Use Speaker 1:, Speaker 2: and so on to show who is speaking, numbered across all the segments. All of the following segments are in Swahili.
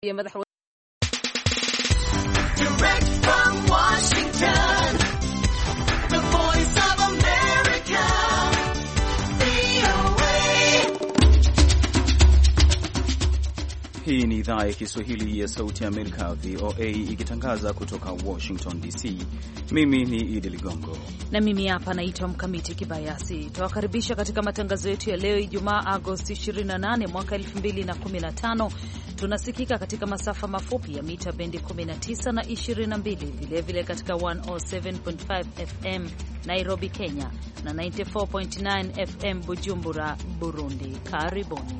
Speaker 1: Direct from Washington, the voice of America, VOA.
Speaker 2: Hii ni idhaa ya Kiswahili ya Sauti ya Amerika, VOA, ikitangaza kutoka Washington DC. Mimi ni Idi Ligongo
Speaker 3: na mimi hapa naitwa Mkamiti Kibayasi. Tuwakaribisha katika matangazo yetu ya leo Ijumaa Agosti 28 mwaka 2015. Tunasikika katika masafa mafupi ya mita bendi 19 na 22, vilevile katika 107.5 FM Nairobi, Kenya na 94.9 FM Bujumbura, Burundi. Karibuni.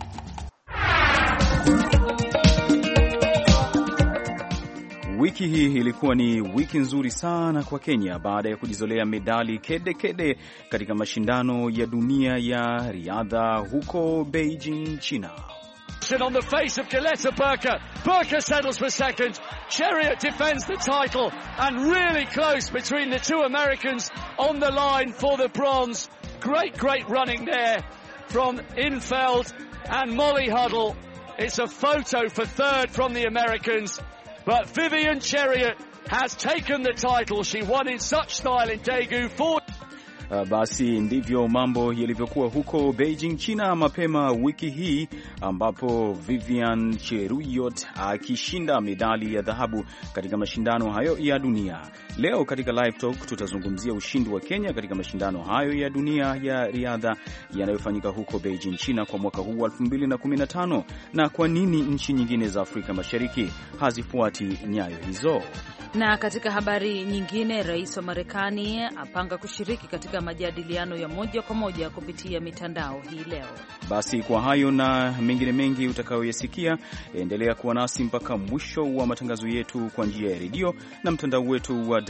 Speaker 2: Wiki hii ilikuwa ni wiki nzuri sana kwa Kenya baada ya kujizolea medali kede katika mashindano ya dunia ya riadha huko Beijing, China.
Speaker 4: On the face of Diletta Burka. Burka settles for second. Chariot defends the title and really close between the two Americans on the line for the bronze. Great running there from Infeld and Molly Huddle. It's a photo for third from the Americans, but Vivian Chariot has taken the title. She won in such style in Daegu.
Speaker 2: Basi ndivyo mambo yalivyokuwa huko Beijing, China mapema wiki hii, ambapo Vivian Cheruiyot akishinda medali ya dhahabu katika mashindano hayo ya dunia. Leo katika Live Talk tutazungumzia ushindi wa Kenya katika mashindano hayo ya dunia ya riadha yanayofanyika huko Beijing, China kwa mwaka huu 2015, na kwa nini nchi nyingine za Afrika Mashariki hazifuati nyayo hizo.
Speaker 3: Na katika habari nyingine, rais wa Marekani apanga kushiriki katika majadiliano ya moja kwa moja kupitia mitandao hii leo.
Speaker 2: Basi kwa hayo na mengine mengi utakayoyasikia, endelea kuwa nasi mpaka mwisho wa matangazo yetu kwa njia ya redio na mtandao wetu wa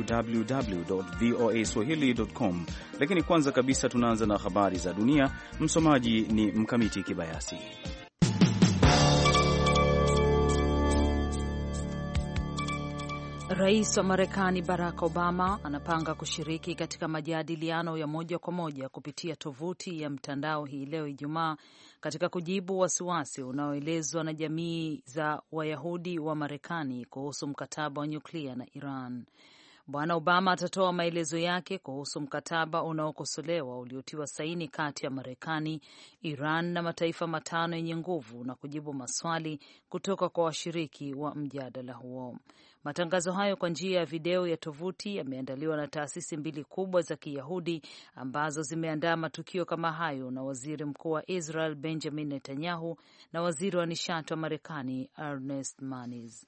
Speaker 2: www.voaswahili.com. Lakini kwanza kabisa tunaanza na habari za dunia. Msomaji ni Mkamiti Kibayasi.
Speaker 3: Rais wa Marekani Barack Obama anapanga kushiriki katika majadiliano ya moja kwa moja kupitia tovuti ya mtandao hii leo Ijumaa, katika kujibu wasiwasi unaoelezwa na jamii za Wayahudi wa Marekani kuhusu mkataba wa nyuklia na Iran. Bwana Obama atatoa maelezo yake kuhusu mkataba unaokosolewa uliotiwa saini kati ya Marekani, Iran na mataifa matano yenye nguvu na kujibu maswali kutoka kwa washiriki wa mjadala huo. Matangazo hayo kwa njia ya video ya tovuti yameandaliwa na taasisi mbili kubwa za Kiyahudi ambazo zimeandaa matukio kama hayo na Waziri Mkuu wa Israel Benjamin Netanyahu na Waziri wa Nishati wa Marekani Ernest Moniz.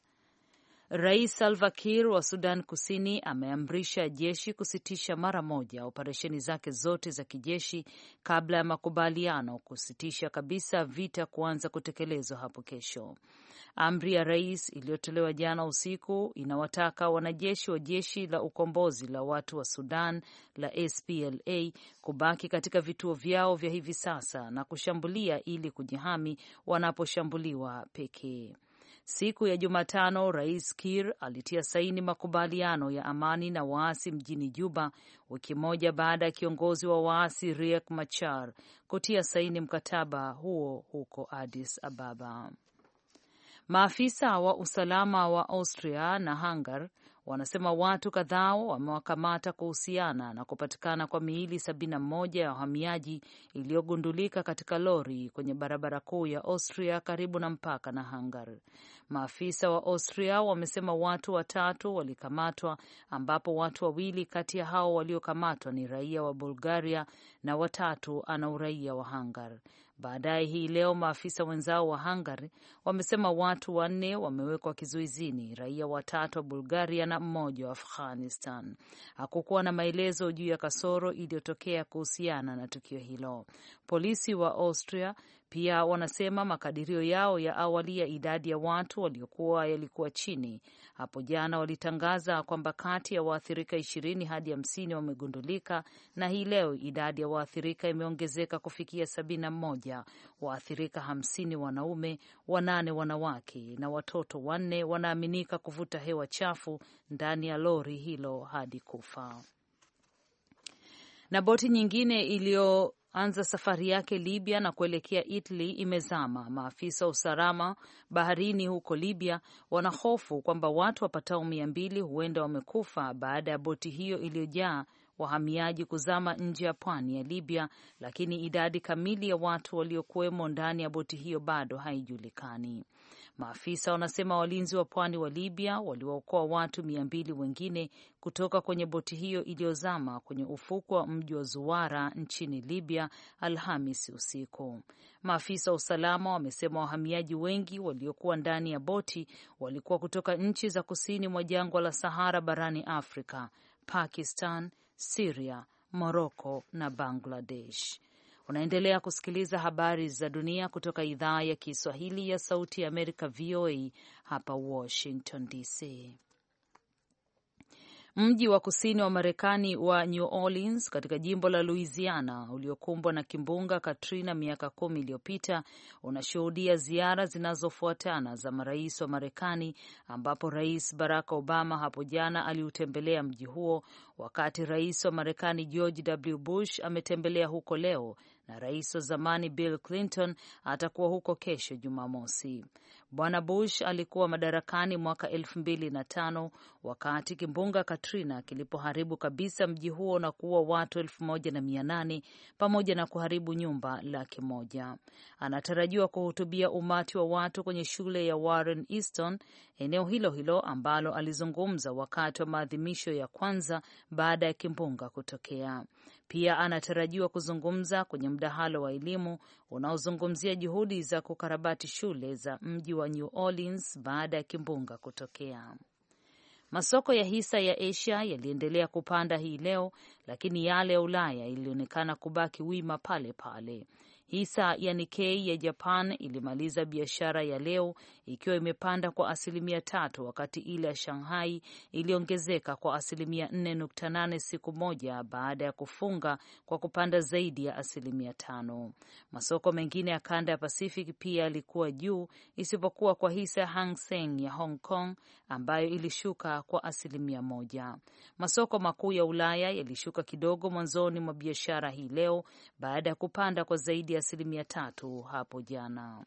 Speaker 3: Rais Salva Kiir wa Sudan Kusini ameamrisha jeshi kusitisha mara moja operesheni zake zote za kijeshi kabla ya makubaliano kusitisha kabisa vita kuanza kutekelezwa hapo kesho. Amri ya rais iliyotolewa jana usiku inawataka wanajeshi wa jeshi la ukombozi la watu wa Sudan la SPLA kubaki katika vituo vyao vya hivi sasa na kushambulia ili kujihami wanaposhambuliwa pekee. Siku ya Jumatano, Rais Kiir alitia saini makubaliano ya amani na waasi mjini Juba, wiki moja baada ya kiongozi wa waasi Riek Machar kutia saini mkataba huo huko Addis Ababa. Maafisa wa usalama wa Austria na Hungary wanasema watu kadhaa wamewakamata kuhusiana na kupatikana kwa miili 71 ya wahamiaji iliyogundulika katika lori kwenye barabara kuu ya Austria karibu na mpaka na Hungary. Maafisa wa Austria wamesema watu watatu walikamatwa, ambapo watu wawili kati ya hao waliokamatwa ni raia wa Bulgaria na watatu ana uraia wa Hungary. Baadaye hii leo maafisa wenzao wa Hungary wamesema watu 4 wamewekwa kizuizini, raia watatu wa Bulgaria na mmoja wa Afghanistan. Hakukuwa na maelezo juu ya kasoro iliyotokea kuhusiana na tukio hilo. Polisi wa Austria pia wanasema makadirio yao ya awali ya idadi ya watu waliokuwa yalikuwa chini. Hapo jana walitangaza kwamba kati ya waathirika 20 hadi 50 wamegundulika, na hii leo idadi ya waathirika imeongezeka kufikia 71. Waathirika 50 wanaume, 8 wanawake na watoto 4 wanaaminika kuvuta hewa chafu ndani ya lori hilo hadi kufa. Na boti nyingine iliyoanza safari yake Libya na kuelekea Italy imezama. Maafisa wa usalama baharini huko Libya wanahofu kwamba watu wapatao 200 huenda wamekufa baada ya boti hiyo iliyojaa wahamiaji kuzama nje ya pwani ya Libya, lakini idadi kamili ya watu waliokuwemo ndani ya boti hiyo bado haijulikani. Maafisa wanasema walinzi wa pwani wa Libya waliwaokoa watu 200 wengine kutoka kwenye boti hiyo iliyozama kwenye ufukwe wa mji wa Zuwara nchini Libya Alhamisi usiku. Maafisa wa usalama wamesema wahamiaji wengi waliokuwa ndani ya boti walikuwa kutoka nchi za kusini mwa jangwa la Sahara barani Afrika, Pakistan, Syria, Morocco na Bangladesh. Unaendelea kusikiliza habari za dunia kutoka idhaa ya Kiswahili ya Sauti ya Amerika, VOA hapa Washington DC. Mji wa kusini wa Marekani wa New Orleans katika jimbo la Louisiana uliokumbwa na kimbunga Katrina miaka 10 iliyopita unashuhudia ziara zinazofuatana za marais wa Marekani, ambapo Rais Barack Obama hapo jana aliutembelea mji huo, wakati Rais wa Marekani George W. Bush ametembelea huko leo na Rais wa zamani Bill Clinton atakuwa huko kesho Jumamosi. Bwana Bush alikuwa madarakani mwaka 2005 wakati kimbunga Katrina kilipoharibu kabisa mji huo na kuua watu 1,800 pamoja na kuharibu nyumba 100,000. Anatarajiwa kuhutubia umati wa watu kwenye shule ya Warren Easton, eneo hilo hilo ambalo alizungumza wakati wa maadhimisho ya kwanza baada ya kimbunga kutokea. Pia anatarajiwa kuzungumza kwenye mdahalo wa elimu unaozungumzia juhudi za kukarabati shule za mji wa New Orleans baada ya kimbunga kutokea. Masoko ya hisa ya Asia yaliendelea kupanda hii leo, lakini yale ya Ulaya ilionekana kubaki wima pale pale. Hisa ya Nikkei ya Japan ilimaliza biashara ya leo ikiwa imepanda kwa 3%, wakati ile ya Shanghai iliongezeka kwa 4.8% siku moja baada ya kufunga kwa kupanda zaidi ya 5%. Masoko mengine ya kanda ya Pacific pia yalikuwa juu, isipokuwa kwa hisa ya Hang Seng ya Hong Kong ambayo ilishuka kwa 1%. Masoko makuu ya Ulaya yalishuka kidogo mwanzoni mwa biashara hii leo baada ya kupanda kwa zaidi ya 3% hapo jana.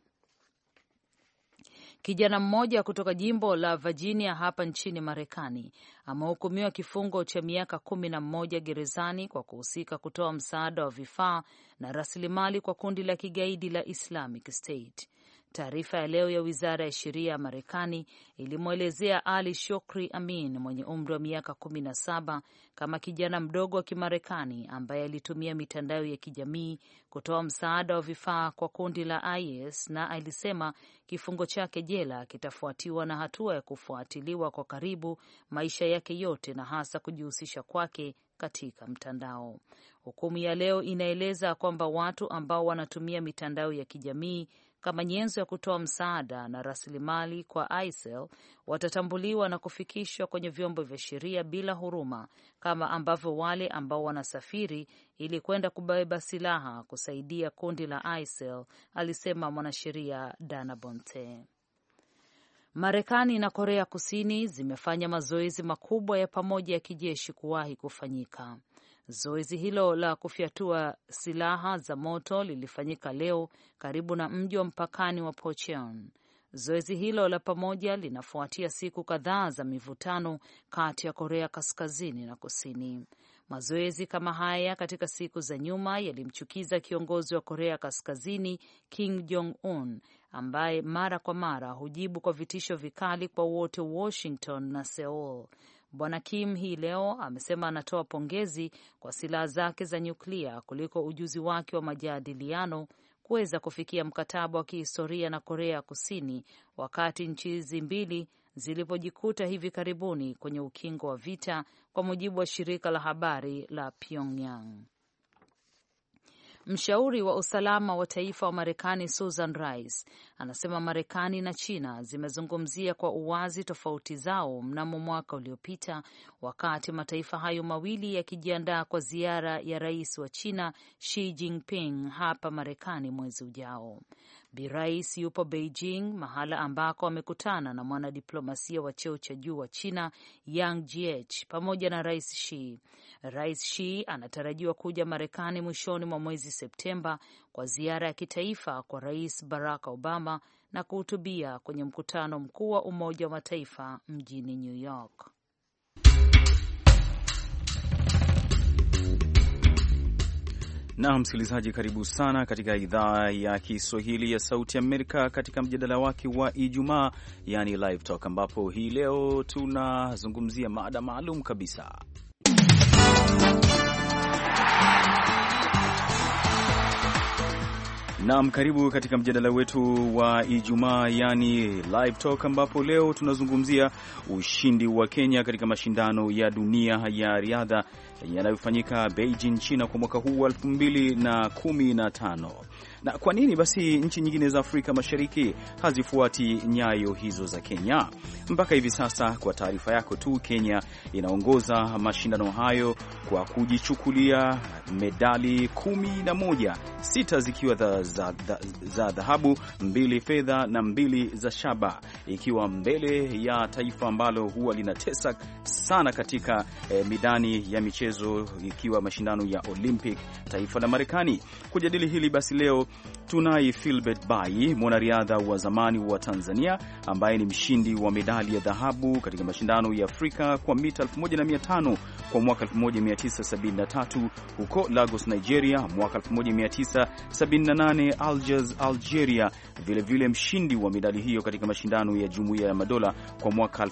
Speaker 3: Kijana mmoja kutoka jimbo la Virginia hapa nchini Marekani amehukumiwa kifungo cha miaka 11 gerezani kwa kuhusika kutoa msaada wa vifaa na rasilimali kwa kundi la kigaidi la Islamic State. Taarifa ya leo ya Wizara ya Sheria ya Marekani ilimwelezea Ali Shokri Amin mwenye umri wa miaka 17 kama kijana mdogo wa Kimarekani ambaye alitumia mitandao ya kijamii kutoa msaada wa vifaa kwa kundi la IS, na alisema kifungo chake jela kitafuatiwa na hatua ya kufuatiliwa kwa karibu maisha yake yote na hasa kujihusisha kwake katika mtandao. Hukumu ya leo inaeleza kwamba watu ambao wanatumia mitandao ya kijamii kama nyenzo ya kutoa msaada na rasilimali kwa ISIL watatambuliwa na kufikishwa kwenye vyombo vya sheria bila huruma, kama ambavyo wale ambao wanasafiri ili kwenda kubeba silaha kusaidia kundi la ISIL, alisema mwanasheria Dana Bonte. Marekani na Korea Kusini zimefanya mazoezi makubwa ya pamoja ya kijeshi kuwahi kufanyika. Zoezi hilo la kufyatua silaha za moto lilifanyika leo karibu na mji wa mpakani wa Pocheon. Zoezi hilo la pamoja linafuatia siku kadhaa za mivutano kati ya Korea Kaskazini na Kusini. Mazoezi kama haya katika siku za nyuma yalimchukiza kiongozi wa Korea Kaskazini Kim Jong-un, ambaye mara kwa mara hujibu kwa vitisho vikali kwa wote Washington na Seoul. Bwana Kim hii leo amesema anatoa pongezi kwa silaha zake za nyuklia kuliko ujuzi wake wa majadiliano kuweza kufikia mkataba wa kihistoria na Korea Kusini, wakati nchi hizi mbili zilipojikuta hivi karibuni kwenye ukingo wa vita, kwa mujibu wa shirika la habari la Pyongyang. Mshauri wa usalama wa taifa wa Marekani Susan Rice anasema Marekani na China zimezungumzia kwa uwazi tofauti zao mnamo mwaka uliopita, wakati mataifa hayo mawili yakijiandaa kwa ziara ya rais wa China Xi Jinping hapa Marekani mwezi ujao. Bi Rais yupo Beijing, mahala ambako amekutana na mwanadiplomasia wa cheo cha juu wa China Yang Jiechi pamoja na Rais Xi. Rais Xi anatarajiwa kuja Marekani mwishoni mwa mwezi Septemba kwa ziara ya kitaifa kwa Rais Barack Obama na kuhutubia kwenye mkutano mkuu wa Umoja wa Mataifa mjini New York.
Speaker 2: Na msikilizaji, karibu sana katika idhaa ya Kiswahili ya Sauti Amerika katika mjadala wake wa Ijumaa, yani Live Talk, ambapo hii leo tunazungumzia mada maalum kabisa. Naam, karibu katika mjadala wetu wa Ijumaa, yani Live Talk, ambapo leo tunazungumzia ushindi wa Kenya katika mashindano ya dunia ya riadha yanayofanyika Beijing, China kwa mwaka huu wa 2015. Na kwa nini basi nchi nyingine za Afrika Mashariki hazifuati nyayo hizo za Kenya? Mpaka hivi sasa, kwa taarifa yako tu, Kenya inaongoza mashindano hayo kwa kujichukulia medali 11, 6 zikiwa za dhahabu, 2 fedha na 2 za shaba, ikiwa mbele ya taifa ambalo huwa linatesa sana katika midani ya michezo, ikiwa mashindano ya Olympic, taifa la Marekani. Kujadili hili basi leo tunaye Philbert Bayi, mwanariadha wa zamani wa Tanzania ambaye ni mshindi wa medali ya dhahabu katika mashindano ya Afrika kwa mita 1500 kwa mwaka 1973 huko Lagos, Nigeria, mwaka 1978 Algiers, Algeria, vile mshindi wa medali hiyo katika mashindano ya Jumuiya ya Madola kwa mwaka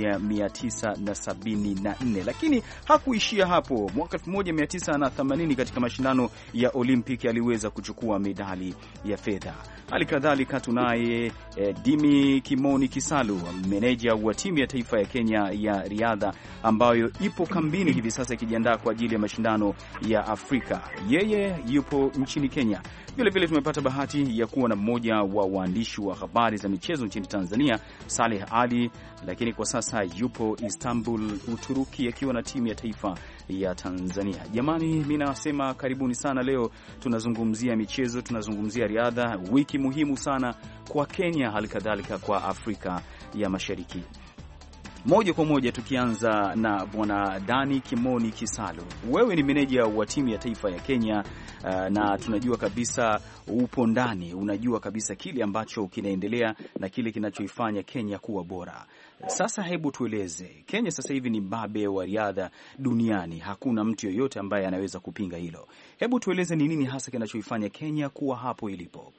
Speaker 2: 1974. Lakini hakuishia hapo. Mwaka 1980 katika mashindano ya Olympic aliweza kuchukua medali ya fedha. Halikadhalika tunaye Dimi Kimoni Kisalu, meneja wa timu ya taifa ya Kenya ya riadha ambayo ipo kambini hivi sasa ikijiandaa kwa ajili ya mashindano ya Afrika. Yeye yupo nchini Kenya. Vile tumepata bahati ya kuwa na mmoja wa waandishi wa habari za michezo nchini Tanzania, Saleh Ali, lakini kwa sasa yupo Istanbul, Uturuki, akiwa na timu ya taifa ya Tanzania. Jamani, mimi nasema karibuni sana. Leo tunazungumzia michezo, tunazungumzia riadha, wiki muhimu sana kwa Kenya, halikadhalika kwa Afrika ya Mashariki. Moja kwa moja tukianza na bwana Dani Kimoni Kisalu. Wewe ni meneja wa timu ya taifa ya Kenya, na tunajua kabisa upo ndani, unajua kabisa kile ambacho kinaendelea na kile kinachoifanya Kenya kuwa bora. Sasa hebu tueleze, Kenya sasa hivi ni mbabe wa riadha duniani, hakuna mtu yoyote ambaye anaweza kupinga hilo. Hebu tueleze ni nini hasa kinachoifanya Kenya kuwa hapo ilipo?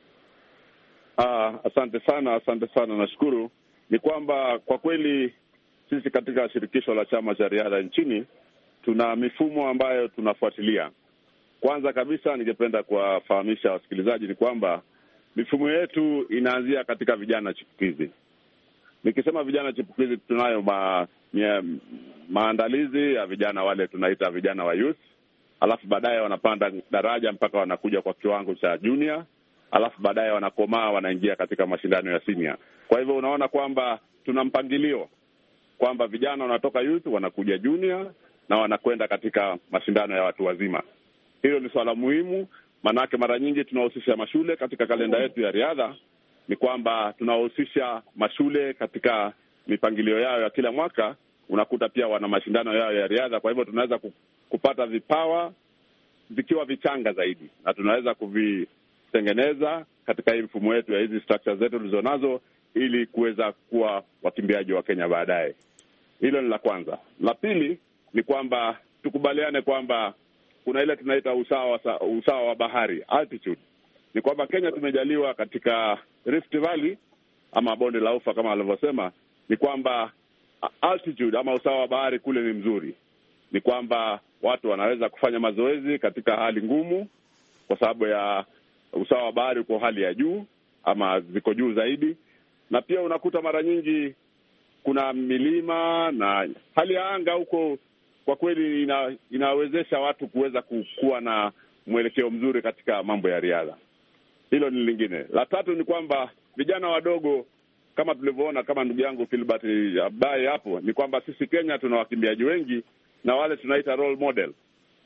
Speaker 5: Asante sana, nashukuru. Ni kwamba kwa kweli sisi katika shirikisho la chama cha riadha nchini tuna mifumo ambayo tunafuatilia. Kwanza kabisa ningependa kuwafahamisha wasikilizaji ni kwamba mifumo yetu inaanzia katika vijana chipukizi. Nikisema vijana chipukizi, tunayo maandalizi ya vijana wale tunaita vijana wa youth, alafu baadaye wanapanda daraja mpaka wanakuja kwa kiwango cha junior, alafu baadaye wanakomaa wanaingia katika mashindano ya senior. Kwa hivyo unaona kwamba tuna mpangilio kwamba vijana wanatoka youth wanakuja junior na wanakwenda katika mashindano ya watu wazima. Hilo ni swala muhimu, manake mara nyingi tunahusisha mashule katika kalenda yetu ya riadha. Ni kwamba tunahusisha mashule katika mipangilio yao ya kila mwaka, unakuta pia wana mashindano yao ya riadha. Kwa hivyo tunaweza kupata vipawa vikiwa vichanga zaidi, na tunaweza kuvitengeneza katika hii mfumo yetu ya hizi structures zetu tulizonazo, ili kuweza kuwa wakimbiaji wa Kenya baadaye. Hilo ni la kwanza. La pili ni kwamba tukubaliane kwamba kuna ile tunaita usawa wa bahari, altitude. Ni kwamba Kenya tumejaliwa katika Rift Valley ama bonde la Ufa kama alivyosema, ni kwamba altitude ama usawa wa bahari kule ni mzuri. Ni kwamba watu wanaweza kufanya mazoezi katika hali ngumu kwa sababu ya usawa wa bahari uko hali ya juu ama ziko juu zaidi. Na pia unakuta mara nyingi kuna milima na hali ya anga huko, kwa kweli inawezesha watu kuweza kuwa na mwelekeo mzuri katika mambo ya riadha. Hilo ni lingine. La tatu ni kwamba vijana wadogo kama tulivyoona, kama ndugu yangu Philbert Bayi hapo, ni kwamba sisi Kenya tuna wakimbiaji wengi na wale tunaita role model.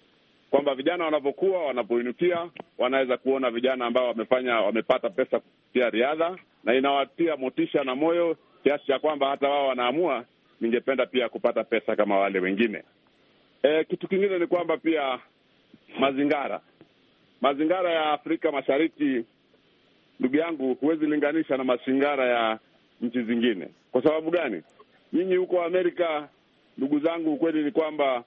Speaker 5: kwamba vijana wanapokuwa wanapoinukia, wanaweza kuona vijana ambao wamepata pesa kupitia riadha, na inawatia motisha na moyo kiasi cha kwamba hata wao wanaamua, ningependa pia kupata pesa kama wale wengine. Kitu kingine ni kwamba pia mazingara ya Afrika Mashariki, ndugu yangu, huwezi linganisha na mazingara ya nchi zingine. Kwa sababu gani? Nyinyi huko Amerika, ndugu zangu, ukweli ni kwamba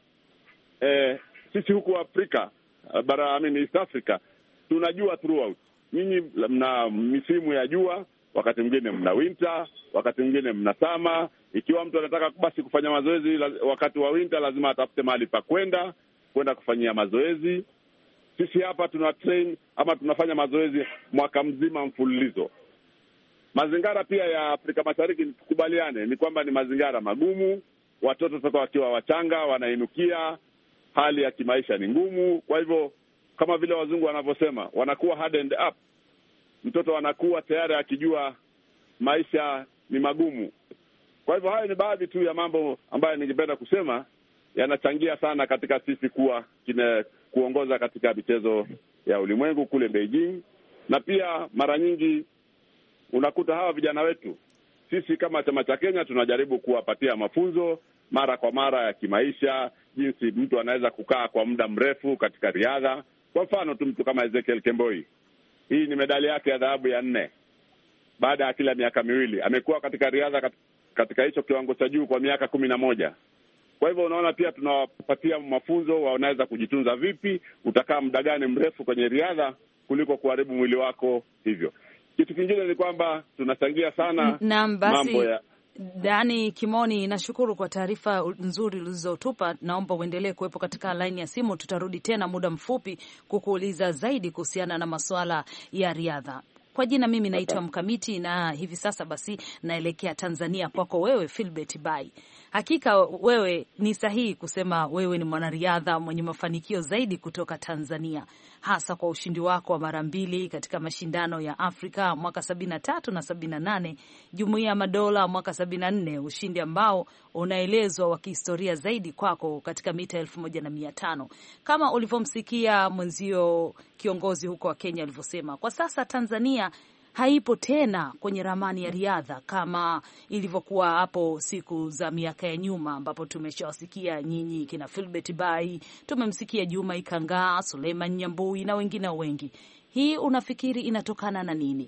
Speaker 5: sisi huko Afrika East Africa tunajua throughout. Nyinyi mna misimu ya jua, wakati mwingine mna winter, wakati mwingine mna summer. Ikiwa mtu anataka basi kufanya mazoezi wakati wa winter, lazima atafute mahali pa kwenda kufanyia mazoezi. Sisi hapa tuna train ama tunafanya mazoezi mwaka mzima mfululizo. Mazingara pia ya Afrika Mashariki, tukubaliane, ni kwamba ni mazingara magumu. Watoto toka wakiwa wachanga wanainukia, hali ya kimaisha ni ngumu. Kwa hivyo kama vile wazungu wanavyosema, wanakuwa hardened up. Mtoto anakuwa tayari akijua maisha ni magumu. Kwa hivyo hayo ni baadhi tu ya mambo ambayo ningependa kusema yanachangia sana katika sisi kuongoza katika michezo ya ulimwengu kule Beijing. Na pia mara nyingi unakuta hawa vijana wetu, sisi kama chama cha Kenya tunajaribu kuwapatia mafunzo mara kwa mara ya kimaisha, jinsi mtu anaweza kukaa kwa muda mrefu katika riadha. Kwa mfano tu mtu kama Ezekiel Kemboi, hii ni medali yake ya dhahabu ya 4 baada ya kila miaka miwili. Amekuwa katika riadha katika hicho kiwango cha juu kwa miaka 11. Kwa hivyo unaona pia tunawapatia mafunzo, wanaweza kujitunza vipi, utakaa muda gani mrefu kwenye riadha kuliko kuharibu mwili wako hivyo. Kitu kingine ni kwamba tunachangia sana mambo ya
Speaker 3: Dani Kimoni, nashukuru kwa taarifa nzuri ulizotupa. Naomba uendelee kuwepo katika laini ya simu, tutarudi tena muda mfupi kukuuliza zaidi kuhusiana na masuala ya riadha. Kwa jina mimi naitwa Mkamiti, na hivi sasa basi naelekea Tanzania kwako wewe Philbert Bai. Hakika wewe ni sahihi kusema wewe ni mwanariadha mwenye mafanikio zaidi kutoka Tanzania, hasa kwa ushindi wako wa mara 2 katika mashindano ya Afrika mwaka 73 na 78, Jumuiya ya Madola mwaka 74, ushindi ambao unaelezwa wa kihistoria zaidi kwako katika mita 1500. Kama ulivyomsikia mwenzio kiongozi huko wa Kenya alivyosema, kwa sasa Tanzania haipo tena kwenye ramani ya riadha kama ilivyokuwa hapo siku za miaka ya nyuma, ambapo tumeshawasikia nyinyi kina Philbert Bai, tumemsikia Juma Ikangaa, Suleiman Nyambui na wengine wengi. Hii unafikiri inatokana na nini?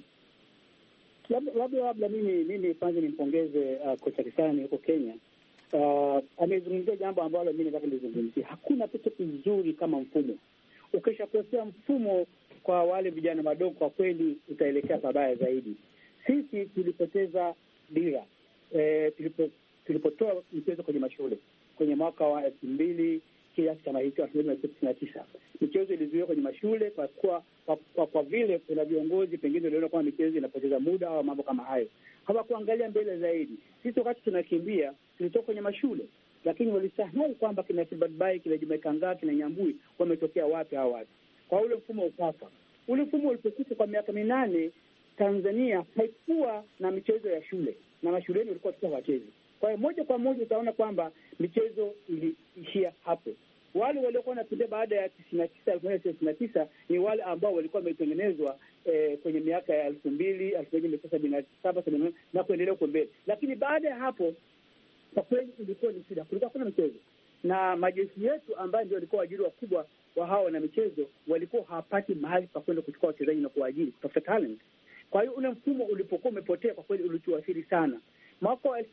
Speaker 6: Labda mimi kwanza nimpongeze kocha Kisani huko Kenya. Amezungumzia jambo ambalo mimi nataka nizungumzie. Hakuna kitu kizuri kama mfumo. Ukishakosea mfumo kwa wale vijana wadogo, kwa kweli utaelekea pabaya zaidi. Sisi tulipoteza dira tulipotoa michezo kwenye mashule kwenye mwaka wa 2000 kiasi kama hicho 1999. Michezo ilizuiwa kwenye mashule kwa vile kuna viongozi pengine waliona kwamba michezo inapoteza muda au mambo kama hayo. Hawakuangalia mbele zaidi. Sisi wakati tunakimbia tulitoka kwenye mashule, lakini walisahau kwamba kina Philbert Bai, kina Juma Ikangaa, kina Nyambui wametokea wapi hao watu. Kwa ule mfumo ukafa. Ule mfumo ulipokufa kwa miaka 8, Tanzania haikuwa na michezo ya shule, na mashuleni walikuwa tu wachezi. Kwa hiyo moja kwa moja utaona kwamba michezo iliishia hapo. Wale waliokuwa wanapiga baada ya 1999 ni wale ambao walikuwa wametengenezwa kwenye miaka ya 2000, 1977 na kuendelea huko mbele. Lakini baada ya hapo kwa kweli ilikuwa ni shida. Kulikuwa kuna michezo na majeshi yetu ambayo ndio walikuwa waajiri wakubwa wa hao na michezo walikuwa hawapati mahali pa kwenda kuchukua wachezaji na kuajiri kutafuta talent. Kwa hiyo ule mfumo ulipokuwa umepotea, kwa kweli ulituathiri sana. Mwaka wa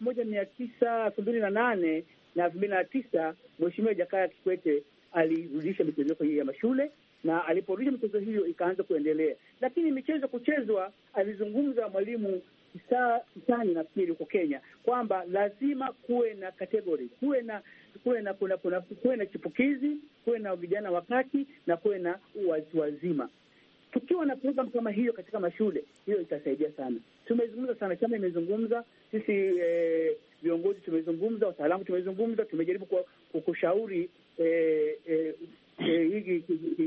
Speaker 6: 1998 na 2009 Mheshimiwa Jakaya Kikwete alirudisha michezo hiyo ya mashule, na aliporudisha michezo hiyo ikaanza kuendelea. Lakini michezo kuchezwa, alizungumza mwalimu Kisani nafikiri huko Kenya kwamba lazima kuwe na category, kuwe na chipukizi, kuwe na vijana wakati na kuwe na watu wazima. Tukiwa na program kama hiyo katika mashule, hiyo itasaidia sana. Tumezungumza sana, chama imezungumza, sisi viongozi tumezungumza, wataalamu tumezungumza, tumejaribu kushauri hiki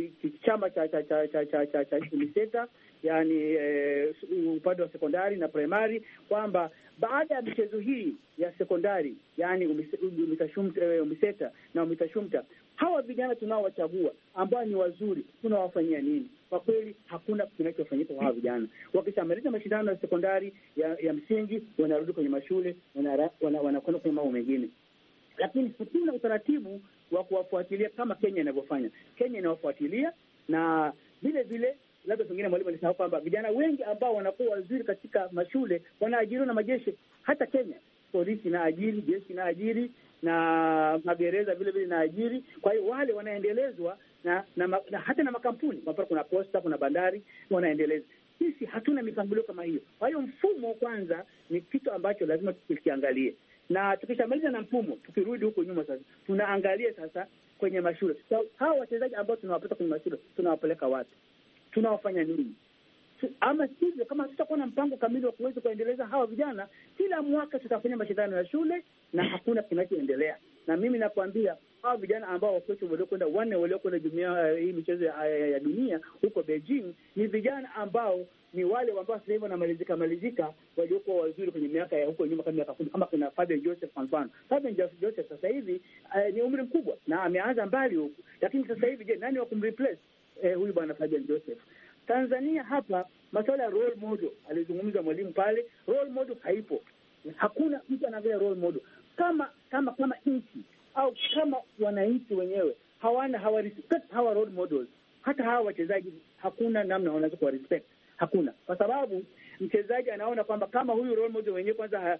Speaker 6: chama cha UMISETA, yani upande wa sekondari na primary, kwamba baada ya michezo hii ya sekondari, yani UMISETA na UMITASHUMTA, hawa vijana tunaowachagua ambao ni wazuri tunawafanyia nini? Kwa kweli hakuna kinachofanyika kwa hawa vijana. Wakishamaliza mashindano ya sekondari ya msingi, wanarudi kwenye mashule, wanakwenda kwenye mambo mengine, lakini hakuna utaratibu wa kuwafuatilia kama Kenya inavyofanya. Kenya inawafuatilia, na vile vile labda pengine mwalimu alisahau kwamba vijana wengi ambao wanakuwa wazuri katika mashule wanaajiriwa na majeshi. Hata Kenya polisi na ajiri, jeshi na ajiri, na magereza vile vile na ajiri. Kwa hiyo wale wanaendelezwa na hata na makampuni, kwa mfano kuna posta, kuna bandari, wanaendeleza. Sisi hatuna mipangilio kama hiyo. Kwa hiyo mfumo kwanza ni kitu ambacho lazima tukiangalie, na tukishamaliza na mfumo, tukirudi huko nyuma sasa tunaangalia sasa kwenye mashule. So, hawa wachezaji ambao tunawapata kwenye mashule tunawapeleka wapi? Tunawafanya nini? Ama sivyo, kama tutakuwa na mpango kamili wa kuweza kuendeleza hawa vijana, kila mwaka tutafanya mashindano ya shule na hakuna kinachoendelea. Na mimi nakwambia hawa vijana ambao wakocha waliokwenda waliokwenda jumuiya hii michezo ya dunia huko Beijing ni vijana ambao ni wale ambao sasa hivi wanamalizika waliokuwa wazuri kwenye miaka ya huko nyuma, kama miaka 10, kama kuna Fabian Joseph kwa mfano. Fabian Joseph sasa hivi ni umri mkubwa na ameanza mbali huko, lakini sasa hivi je, nani wa kumreplace huyu bwana Fabian Joseph? Tanzania hapa masuala ya role model alizungumza mwalimu pale, role model haipo. Hakuna mtu anaangalia role model kama nchi au kama wananchi wenyewe hawarespect hawa role models. Hata hawa wachezaji hakuna namna wanaweza kuwa respect, hakuna, kwa sababu mchezaji anaona kwamba kama huyu role model wenyewe kwanza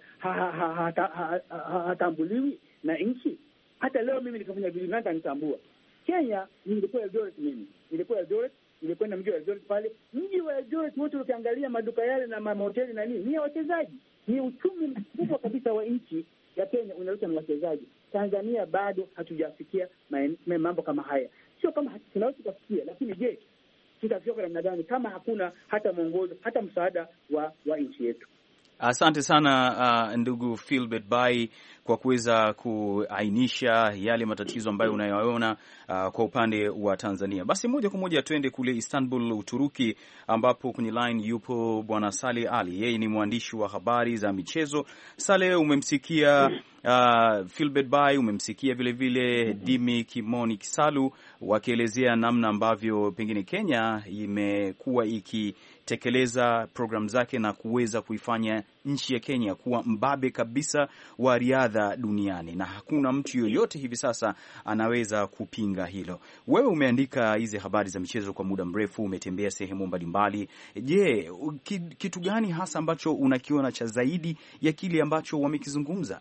Speaker 6: hatambuliwi na nchi. Hata leo mimi nikafanya vile, nani anitambua? Kenya nilikuwa Eldoret, nilikwenda mji wa Eldoret pale. Mji wa Eldoret wote ukiangalia maduka yale na mahoteli na nini, ni wachezaji. Ni uchumi mkubwa kabisa wa nchi ya Kenya unaleta na wachezaji. Tanzania bado hatujafikia mambo kama haya. Sio kama tunaweza kufikia, lakini je, tutafikia kwa namna gani kama hakuna hata mwongozo, hata msaada wa nchi yetu?
Speaker 2: Asante sana ndugu Philbert Bayi kwa kuweza kuainisha yale matatizo ambayo unayoona kwa upande wa Tanzania. Basi moja kwa moja tuende kule Istanbul, Uturuki, ambapo kwenye line yupo bwana Saleh Ali. Yeye ni mwandishi wa habari za michezo. Saleh, umemsikia Philbert Bayi, umemsikia vile vile Dimi Kimoni Kisalu wakielezea namna ambavyo pengine Kenya imekuwa ikitekeleza programu zake na kuweza kuifanya nchi ya Kenya kuwa mbabe kabisa wa riadha duniani, na hakuna mtu yoyote hivi sasa anaweza kupinga hilo. Wewe umeandika hizi habari za michezo kwa muda mrefu, umetembea sehemu mbalimbali. Je, kitu gani hasa ambacho unakiona cha zaidi ya kile ambacho wamekizungumza?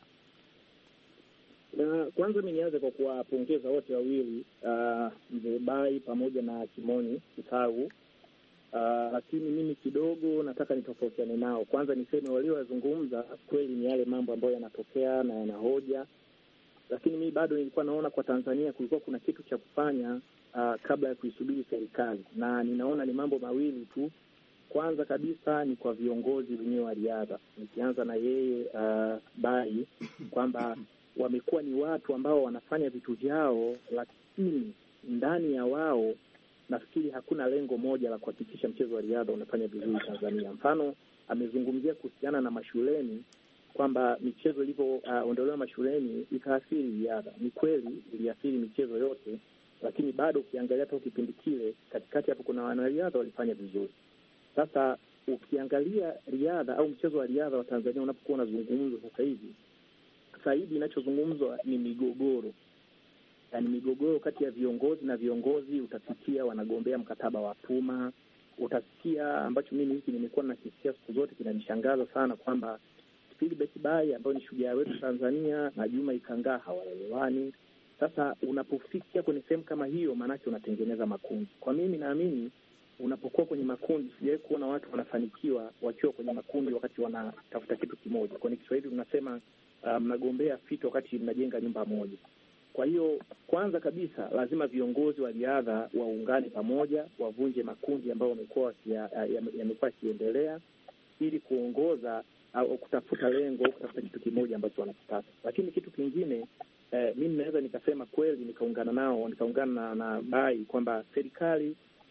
Speaker 7: Na kwanza mimi nianze kwa kuwapongeza wote wawili, Mzee Bayi pamoja na Kimoni Kisalu. Lakini mimi kidogo nataka nitofautiane nao. Kwanza niseme waliowazungumza kweli ni yale mambo ambayo yanatokea na yanahoja, lakini mimi bado nilikuwa naona kwa Tanzania kulikuwa kuna kitu cha kufanya kabla ya kuisubiri serikali, na ninaona ni mambo mawili tu. Kwanza kabisa ni kwa viongozi wenyewe wa riadha, nikianza na yeye Bayi, kwamba wamekuwa ni watu ambao wanafanya vitu vyao, lakini ndani ya wao nafikiri hakuna lengo moja la kuhakikisha mchezo wa riadha unafanya vizuri Tanzania. Mfano, amezungumzia kuhusiana na mashuleni kwamba michezo ilivyoondolewa mashuleni itaathiri riadha. Ni kweli iliathiri michezo yote, lakini bado ukiangalia hata kipindi kile katikati hapo kuna wanariadha walifanya vizuri. Sasa ukiangalia riadha au mchezo wa riadha wa Tanzania unapokuwa unazungumzwa sasa hivi inachozungumzwa ni migogoro. Yaani migogoro kati ya viongozi na viongozi. Utasikia wanagombea mkataba wa Puma. Utasikia ambacho mimi hiki nimekuwa nakisikia siku zote kinanishangaza sana, kwamba Philbert Bayi ambao ni shujaa wetu Tanzania na Juma Ikangaa hawaelewani. Sasa unapofikia kwenye sehemu kama hiyo, maanake unatengeneza makundi. Kwa mimi naamini unapokuwa kwenye makundi, sijawahi kuona watu wanafanikiwa wakiwa kwenye makundi wakati wanatafuta kitu kimoja. Kwa Kiswahili tunasema mnagombea fito wakati mnajenga nyumba moja. Kwa hiyo kwanza kabisa lazima viongozi wa riadha waungane pamoja, wavunje makundi ambayo yamekuwa yakiendelea, ili kuongoza au kutafuta lengo, kutafuta kitu kimoja ambacho wanakitaka. Lakini kitu kingine mimi naweza nikasema kweli nikaungana na Bayi kwamba serikali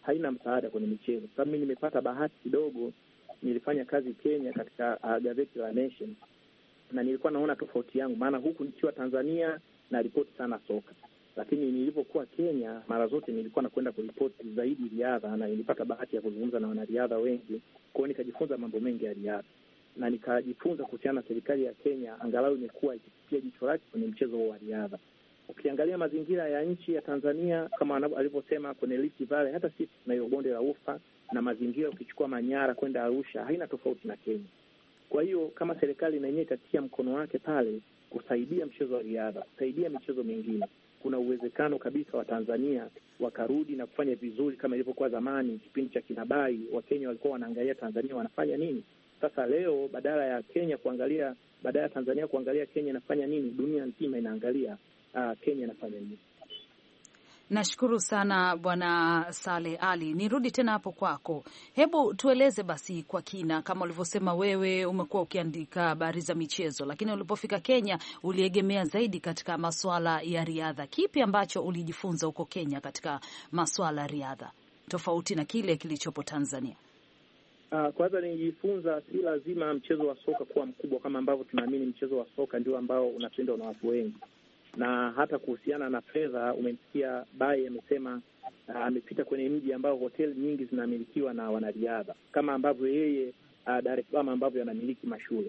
Speaker 7: haina msaada kwenye michezo. Sababu mimi nimepata bahati kidogo, nilifanya kazi Kenya katika gazeti la Nation, na nilikuwa naona tofauti yangu, maana huku nikiwa Tanzania na ripoti sana soka, lakini nilipokuwa Kenya mara zote nilikuwa nakwenda kuripoti zaidi riadha, na nilipata bahati ya kuzungumza na wanariadha wengi, kwa hiyo nikajifunza mambo mengi ya riadha, na nikajifunza kuhusiana na serikali ya Kenya angalau imekuwa ikipia jicho lake kwenye mchezo wa riadha. Ukiangalia mazingira ya nchi ya Tanzania kama alivyosema kwenye Rift Valley, hata sisi tunayo bonde la Ufa, na mazingira ukichukua Manyara kwenda Arusha haina tofauti na Kenya. Kwa hiyo kama serikali na yenyewe itatia mkono wake pale kusaidia mchezo wa riadha, kusaidia michezo mingine, kuna uwezekano kabisa wa Tanzania wakarudi na kufanya vizuri kama ilivyokuwa zamani kipindi cha kinabai. Wakenya walikuwa wanaangalia Tanzania wanafanya nini. Sasa leo badala ya Tanzania kuangalia Kenya inafanya nini, dunia nzima inaangalia Kenya inafanya nini.
Speaker 3: Nashukuru sana Bwana Saleh Ali. Nirudi tena hapo kwako. Hebu tueleze basi kwa kina, kama ulivyosema wewe umekuwa ukiandika habari za michezo, lakini ulipofika Kenya uliegemea zaidi katika masuala ya riadha. Kipi ambacho ulijifunza huko Kenya katika masuala ya riadha tofauti na kile kilichopo Tanzania?
Speaker 7: Kwanza nilijifunza si lazima mchezo wa soka kuwa mkubwa kama ambavyo tunaamini mchezo wa soka ndio ambao unapendwa na watu wengi. Na hata kuhusiana na fedha, umemsikia Bai amesema amepita kwenye mji ambao hoteli nyingi zinamilikiwa na wanariadha, kama ambavyo yeye Dar es Salaam ambavyo anamiliki mashule.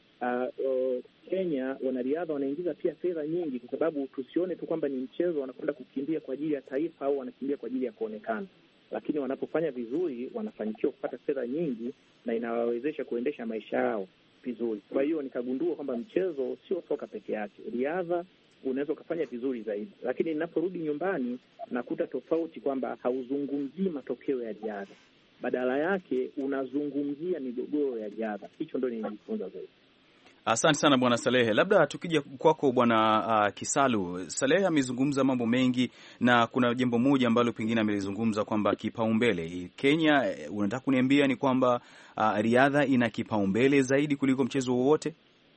Speaker 7: Kenya wanariadha wanaingiza pia fedha nyingi, kwa sababu tusione tu kwamba ni mchezo wanakwenda kukimbia kwa ajili ya taifa au wanakimbia kwa ajili ya kuonekana, lakini wanapofanya vizuri wanafanikiwa kupata fedha nyingi na inawawezesha kuendesha maisha yao vizuri. Kwa hiyo nikagundua kwamba mchezo sio soka peke yake, riadha unaweza ukafanya vizuri zaidi. Lakini ninaporudi nyumbani nakuta tofauti, kwamba hauzungumzii matokeo ya riadha, badala yake unazungumzia migogoro ya riadha. Hicho ndio nilijifunza zaidi.
Speaker 2: Asante sana Bwana Salehe. Labda tukija kwako Bwana Kisalu. Salehe amezungumza mambo mengi, na kuna jambo moja ambalo pengine amelizungumza kwamba kipaumbele Kenya, unataka kuniambia ni kwamba riadha ina kipaumbele zaidi kuliko mchezo wowote?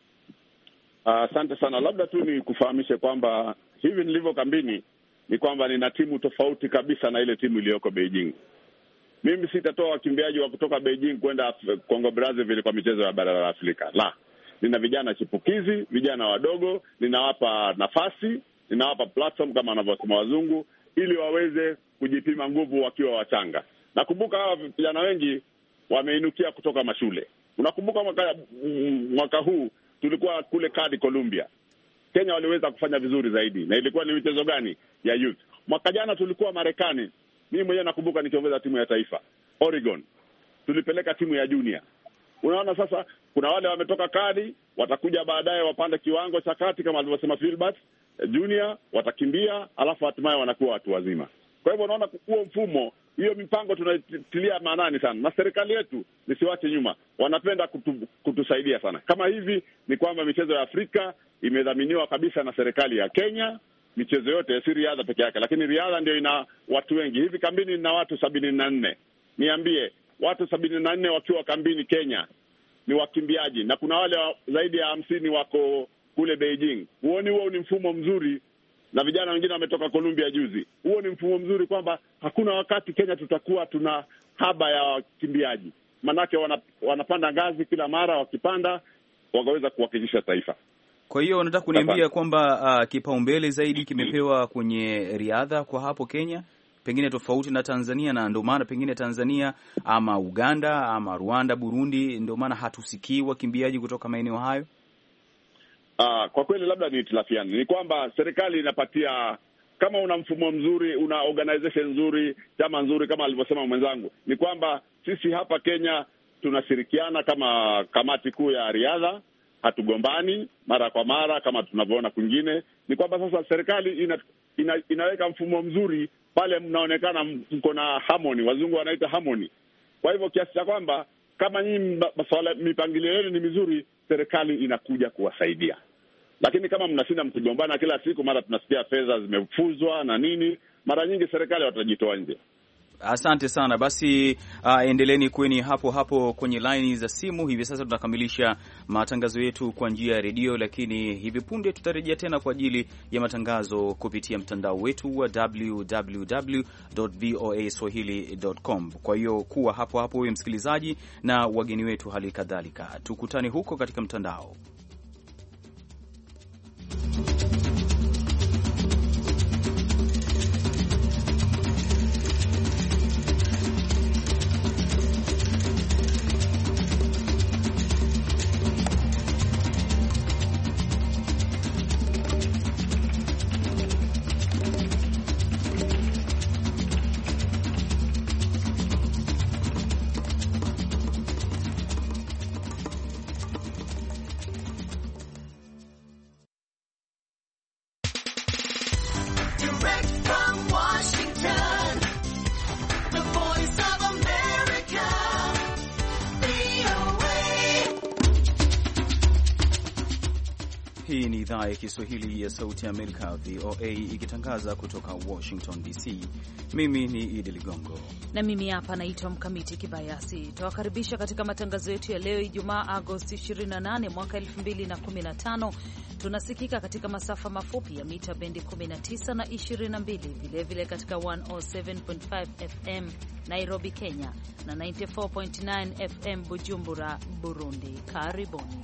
Speaker 5: Asante sana. Labda tu ni kufahamishe kwamba hivi nilivyo kambini ni kwamba nina timu tofauti kabisa na ile timu iliyoko Beijing. Mimi sitatoa wakimbiaji wa kutoka Beijing kwenda Congo Brazzaville kwa michezo ya bara la Afrika. La, nina vijana chipukizi, vijana wadogo, ninawapa nafasi, ninawapa platform kama wanavyosema wazungu, ili waweze kujipima nguvu wakiwa wachanga. Nakumbuka hawa vijana wengi wameinukia kutoka mashule. Unakumbuka mwaka huu tulikuwa kule Kadi Columbia. Kenya waliweza kufanya vizuri zaidi. Na ilikuwa ni michezo gani? Ya youth. Mwaka jana tulikuwa Marekani. Mimi mwenyewe nakumbuka nikiongoza timu ya taifa Oregon. Tulipeleka timu ya junior. Unaona sasa kuna wale wametoka Kadi, watakuja baadaye wapande kiwango cha kati kama alivyosema Philbert, junior watakimbia, alafu hatimaye wanakuwa watu wazima. Kwa hivyo unaona huo mfumo, hiyo mipango tunatilia maanani sana. Na serikali yetu nisiwache nyuma, wanapenda kutusaidia sana. Kama hivi ni kwamba michezo ya Afrika imedhaminiwa kabisa na serikali ya Kenya, michezo yote si riadha peke yake, lakini riadha ndio ina watu wengi. Hivi kambini na watu 74. Niambie, watu 74 wakiwa kambini Kenya ni wakimbiaji, na kuna wale zaidi ya 50 wako kule Beijing. Huo ni mfumo mzuri, na vijana wengine wametoka Columbia juzi. Huo ni mfumo mzuri kwamba hakuna wakati Kenya tutakuwa tuna haba ya wakimbiaji. Manake wanapanda ngazi kila mara, wakipanda wakaweza kuwakilisha taifa.
Speaker 2: Kwa hiyo nataka kuniambia kwamba kipaumbele zaidi kimepewa kwenye riadha kwa hapo Kenya, pengine tofauti na Tanzania, na ndio maana pengine Tanzania ama Uganda ama Rwanda, Burundi, ndio maana hatusikii wakimbiaji kutoka maeneo hayo.
Speaker 5: Kwa kweli labda ni itilafiani. Ni kwamba serikali inapatia, kama una mfumo mzuri, una organization nzuri, chama nzuri kama alivyosema mwenzangu, ni kwamba sisi hapa Kenya tunashirikiana kama kamati kuu ya riadha, hatugombani mara kwa mara kama tunavyoona kwingine. Ni kwamba sasa serikali inaweka mfumo mzuri pale mnaonekana mko na harmony, wazungu wanaita harmony. Kwa hivyo kiasi cha kwamba kama nyinyi mipangilio yenu ni mizuri, serikali inakuja kuwasaidia. Lakini kama mnashinda mkigombana kila siku, mara tunasikia fedha zimefuzwa na nini, mara nyingi serikali watajitoa nje.
Speaker 2: Asante sana. Basi endeleni kweni hapo hapo kwenye laini za simu. Hivi sasa tunakamilisha matangazo yetu kwa njia ya redio, lakini hivi punde tutarejea tena kwa ajili ya matangazo kupitia mtandao wetu wa www.voaswahili.com. Kwa hiyo kuwa hapo hapo wewe msikilizaji na wageni wetu hali kadhalika. Tukutane huko katika mtandao. Hii ni idhaa ya Kiswahili ya Sauti ya Amerika, VOA, ikitangaza kutoka Washington DC. Mimi ni Idi Ligongo
Speaker 3: na mimi hapa naitwa Mkamiti Kibayasi. Tuwakaribisha katika matangazo yetu ya leo Ijumaa Agosti 28 mwaka 2015. Tunasikika katika masafa mafupi ya mita bendi 19 na 22, vilevile katika 107.5 FM Nairobi, Kenya na 94.9 FM Bujumbura, Burundi. Karibuni.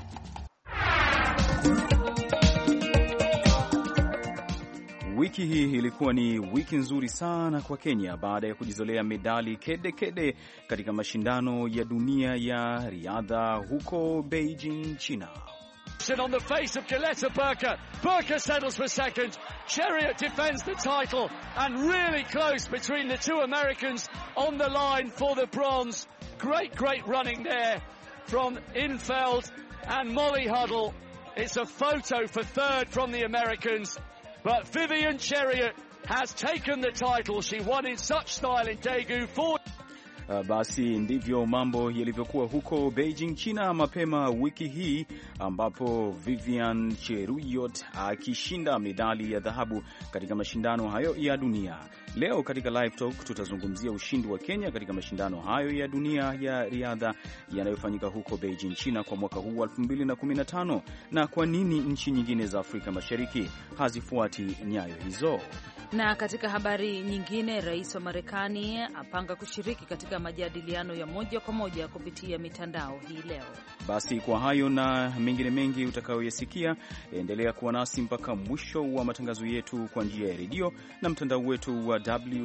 Speaker 2: Wiki hii ilikuwa ni wiki nzuri sana kwa Kenya baada ya kujizolea medali kede katika mashindano ya dunia ya riadha huko Beijing, China.
Speaker 4: On the face of Galetta Burka. Burka settles for second. Chariot defends the title and really close between the two Americans on the line for the bronze. Great running there from Infeld and Molly Huddle. It's a photo for third from the Americans. But Vivian Chariot has taken the title. She won in such style in Daegu.
Speaker 2: Basi ndivyo mambo yalivyokuwa huko Beijing, China mapema wiki hii, ambapo Vivian Cheruiyot akishinda medali ya dhahabu katika mashindano hayo ya dunia. Leo katika Live Talk tutazungumzia ushindi wa Kenya katika mashindano hayo ya dunia ya riadha yanayofanyika huko Beijing, China kwa mwaka huu 2015 na kwa nini nchi nyingine za Afrika Mashariki hazifuati nyayo hizo.
Speaker 3: Na katika habari nyingine, rais wa Marekani apanga kushiriki katika majadiliano ya moja kwa moja kupitia mitandao hii leo.
Speaker 2: Basi kwa hayo na mengine mengi utakayoyasikia, endelea kuwa nasi mpaka mwisho wa matangazo yetu kwa njia ya redio na mtandao wetu wa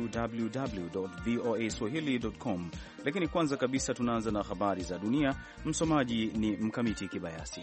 Speaker 2: www.voaswahili.com. Lakini kwanza kabisa tunaanza na habari za dunia. Msomaji ni Mkamiti Kibayasi.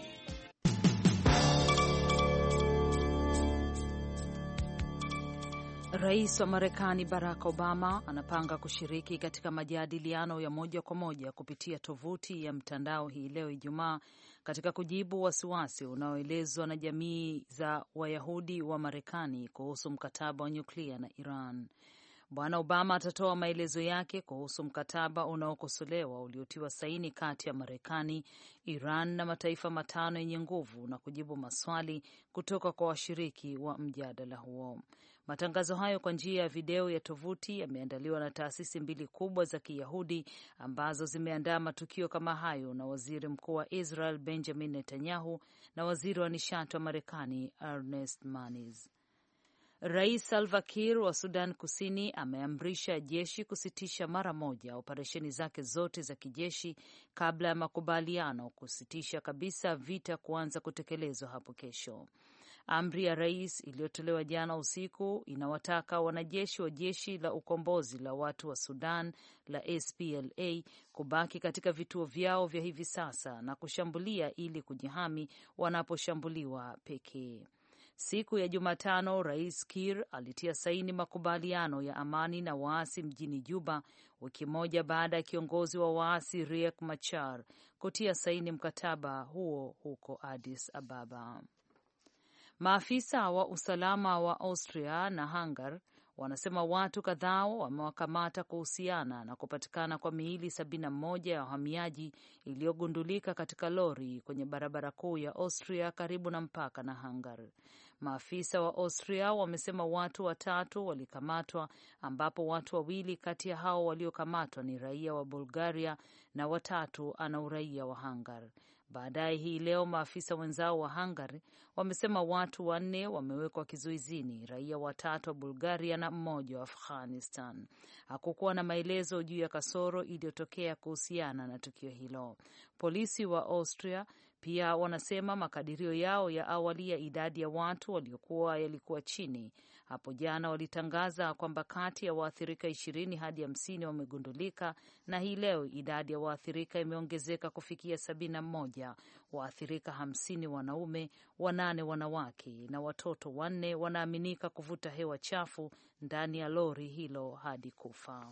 Speaker 3: Rais wa Marekani Barack Obama anapanga kushiriki katika majadiliano ya moja kwa moja kupitia tovuti ya mtandao hii leo Ijumaa, katika kujibu wasiwasi unaoelezwa na jamii za Wayahudi wa Marekani kuhusu mkataba wa nyuklia na Iran. Bwana Obama atatoa maelezo yake kuhusu mkataba unaokosolewa uliotiwa saini kati ya Marekani, Iran na mataifa matano yenye nguvu na kujibu maswali kutoka kwa washiriki wa mjadala huo. Matangazo hayo kwa njia ya video ya tovuti yameandaliwa na taasisi mbili kubwa za Kiyahudi ambazo zimeandaa matukio kama hayo na Waziri Mkuu wa Israel Benjamin Netanyahu na Waziri wa Nishati wa Marekani Ernest Moniz. Rais Salva Kiir wa Sudan Kusini ameamrisha jeshi kusitisha mara moja operesheni zake zote za kijeshi kabla ya makubaliano kusitisha kabisa vita kuanza kutekelezwa hapo kesho. Amri ya rais iliyotolewa jana usiku inawataka wanajeshi wa jeshi la ukombozi la watu wa Sudan la SPLA kubaki katika vituo vyao vya hivi sasa na kushambulia ili kujihami wanaposhambuliwa pekee. Siku ya Jumatano, Rais Kiir alitia saini makubaliano ya amani na waasi mjini Juba, wiki moja baada ya kiongozi wa waasi Riek Machar kutia saini mkataba huo huko Addis Ababa. Maafisa wa usalama wa Austria na Hungary wanasema watu kadhaa wamewakamata kuhusiana na kupatikana kwa miili 71 ya wahamiaji iliyogundulika katika lori kwenye barabara kuu ya Austria karibu na mpaka na Hungary. Maafisa wa Austria wamesema watu 3 walikamatwa, ambapo watu 2 kati ya hao waliokamatwa ni raia wa Bulgaria na 3 ana uraia wa Hungary. Baadaye hii leo maafisa wenzao wa Hungary wamesema watu 4 wamewekwa kizuizini, raia 3 wa Bulgaria na 1 wa Afghanistan. Hakukuwa na maelezo juu ya kasoro iliyotokea kuhusiana na tukio hilo. Polisi wa Austria pia wanasema makadirio yao ya awali ya idadi ya watu yalikuwa chini. Hapo jana walitangaza kwamba kati ya waathirika 20 hadi 50 wamegundulika, na hii leo idadi ya waathirika imeongezeka kufikia 71. Waathirika 50 wanaume, 8 wanawake na watoto 4 wanaaminika kuvuta hewa chafu ndani ya lori hilo hadi kufa.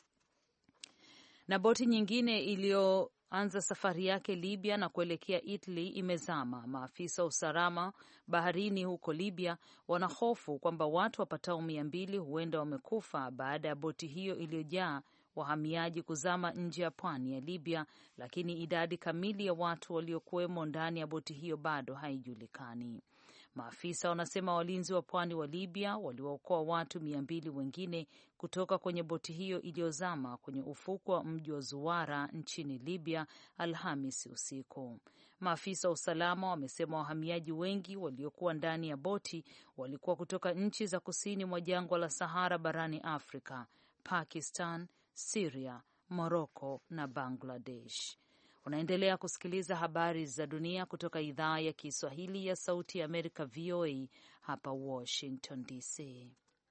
Speaker 3: Na boti nyingine iliyoanza safari yake Libya na kuelekea Italy imezama. Maafisa wa usalama baharini huko Libya wanahofu kwamba watu wapatao 200 huenda wamekufa baada ya boti hiyo iliyojaa wahamiaji kuzama nje ya pwani ya Libya, lakini idadi kamili ya watu waliokuwemo ndani ya boti hiyo bado haijulikani. Maafisa wanasema walinzi wa pwani wa Libya waliwaokoa watu 200 wengine kutoka kwenye boti hiyo iliyozama kwenye ufukwe wa mji wa Zuwara nchini Libya Alhamisi usiku. Maafisa wa usalama wamesema wahamiaji wengi waliokuwa ndani ya boti walikuwa kutoka nchi za kusini mwa jangwa la Sahara barani Afrika, Pakistan, Syria, Morocco na Bangladesh. Unaendelea kusikiliza habari za dunia kutoka idhaa ya Kiswahili ya Sauti ya Amerika, VOA hapa Washington DC.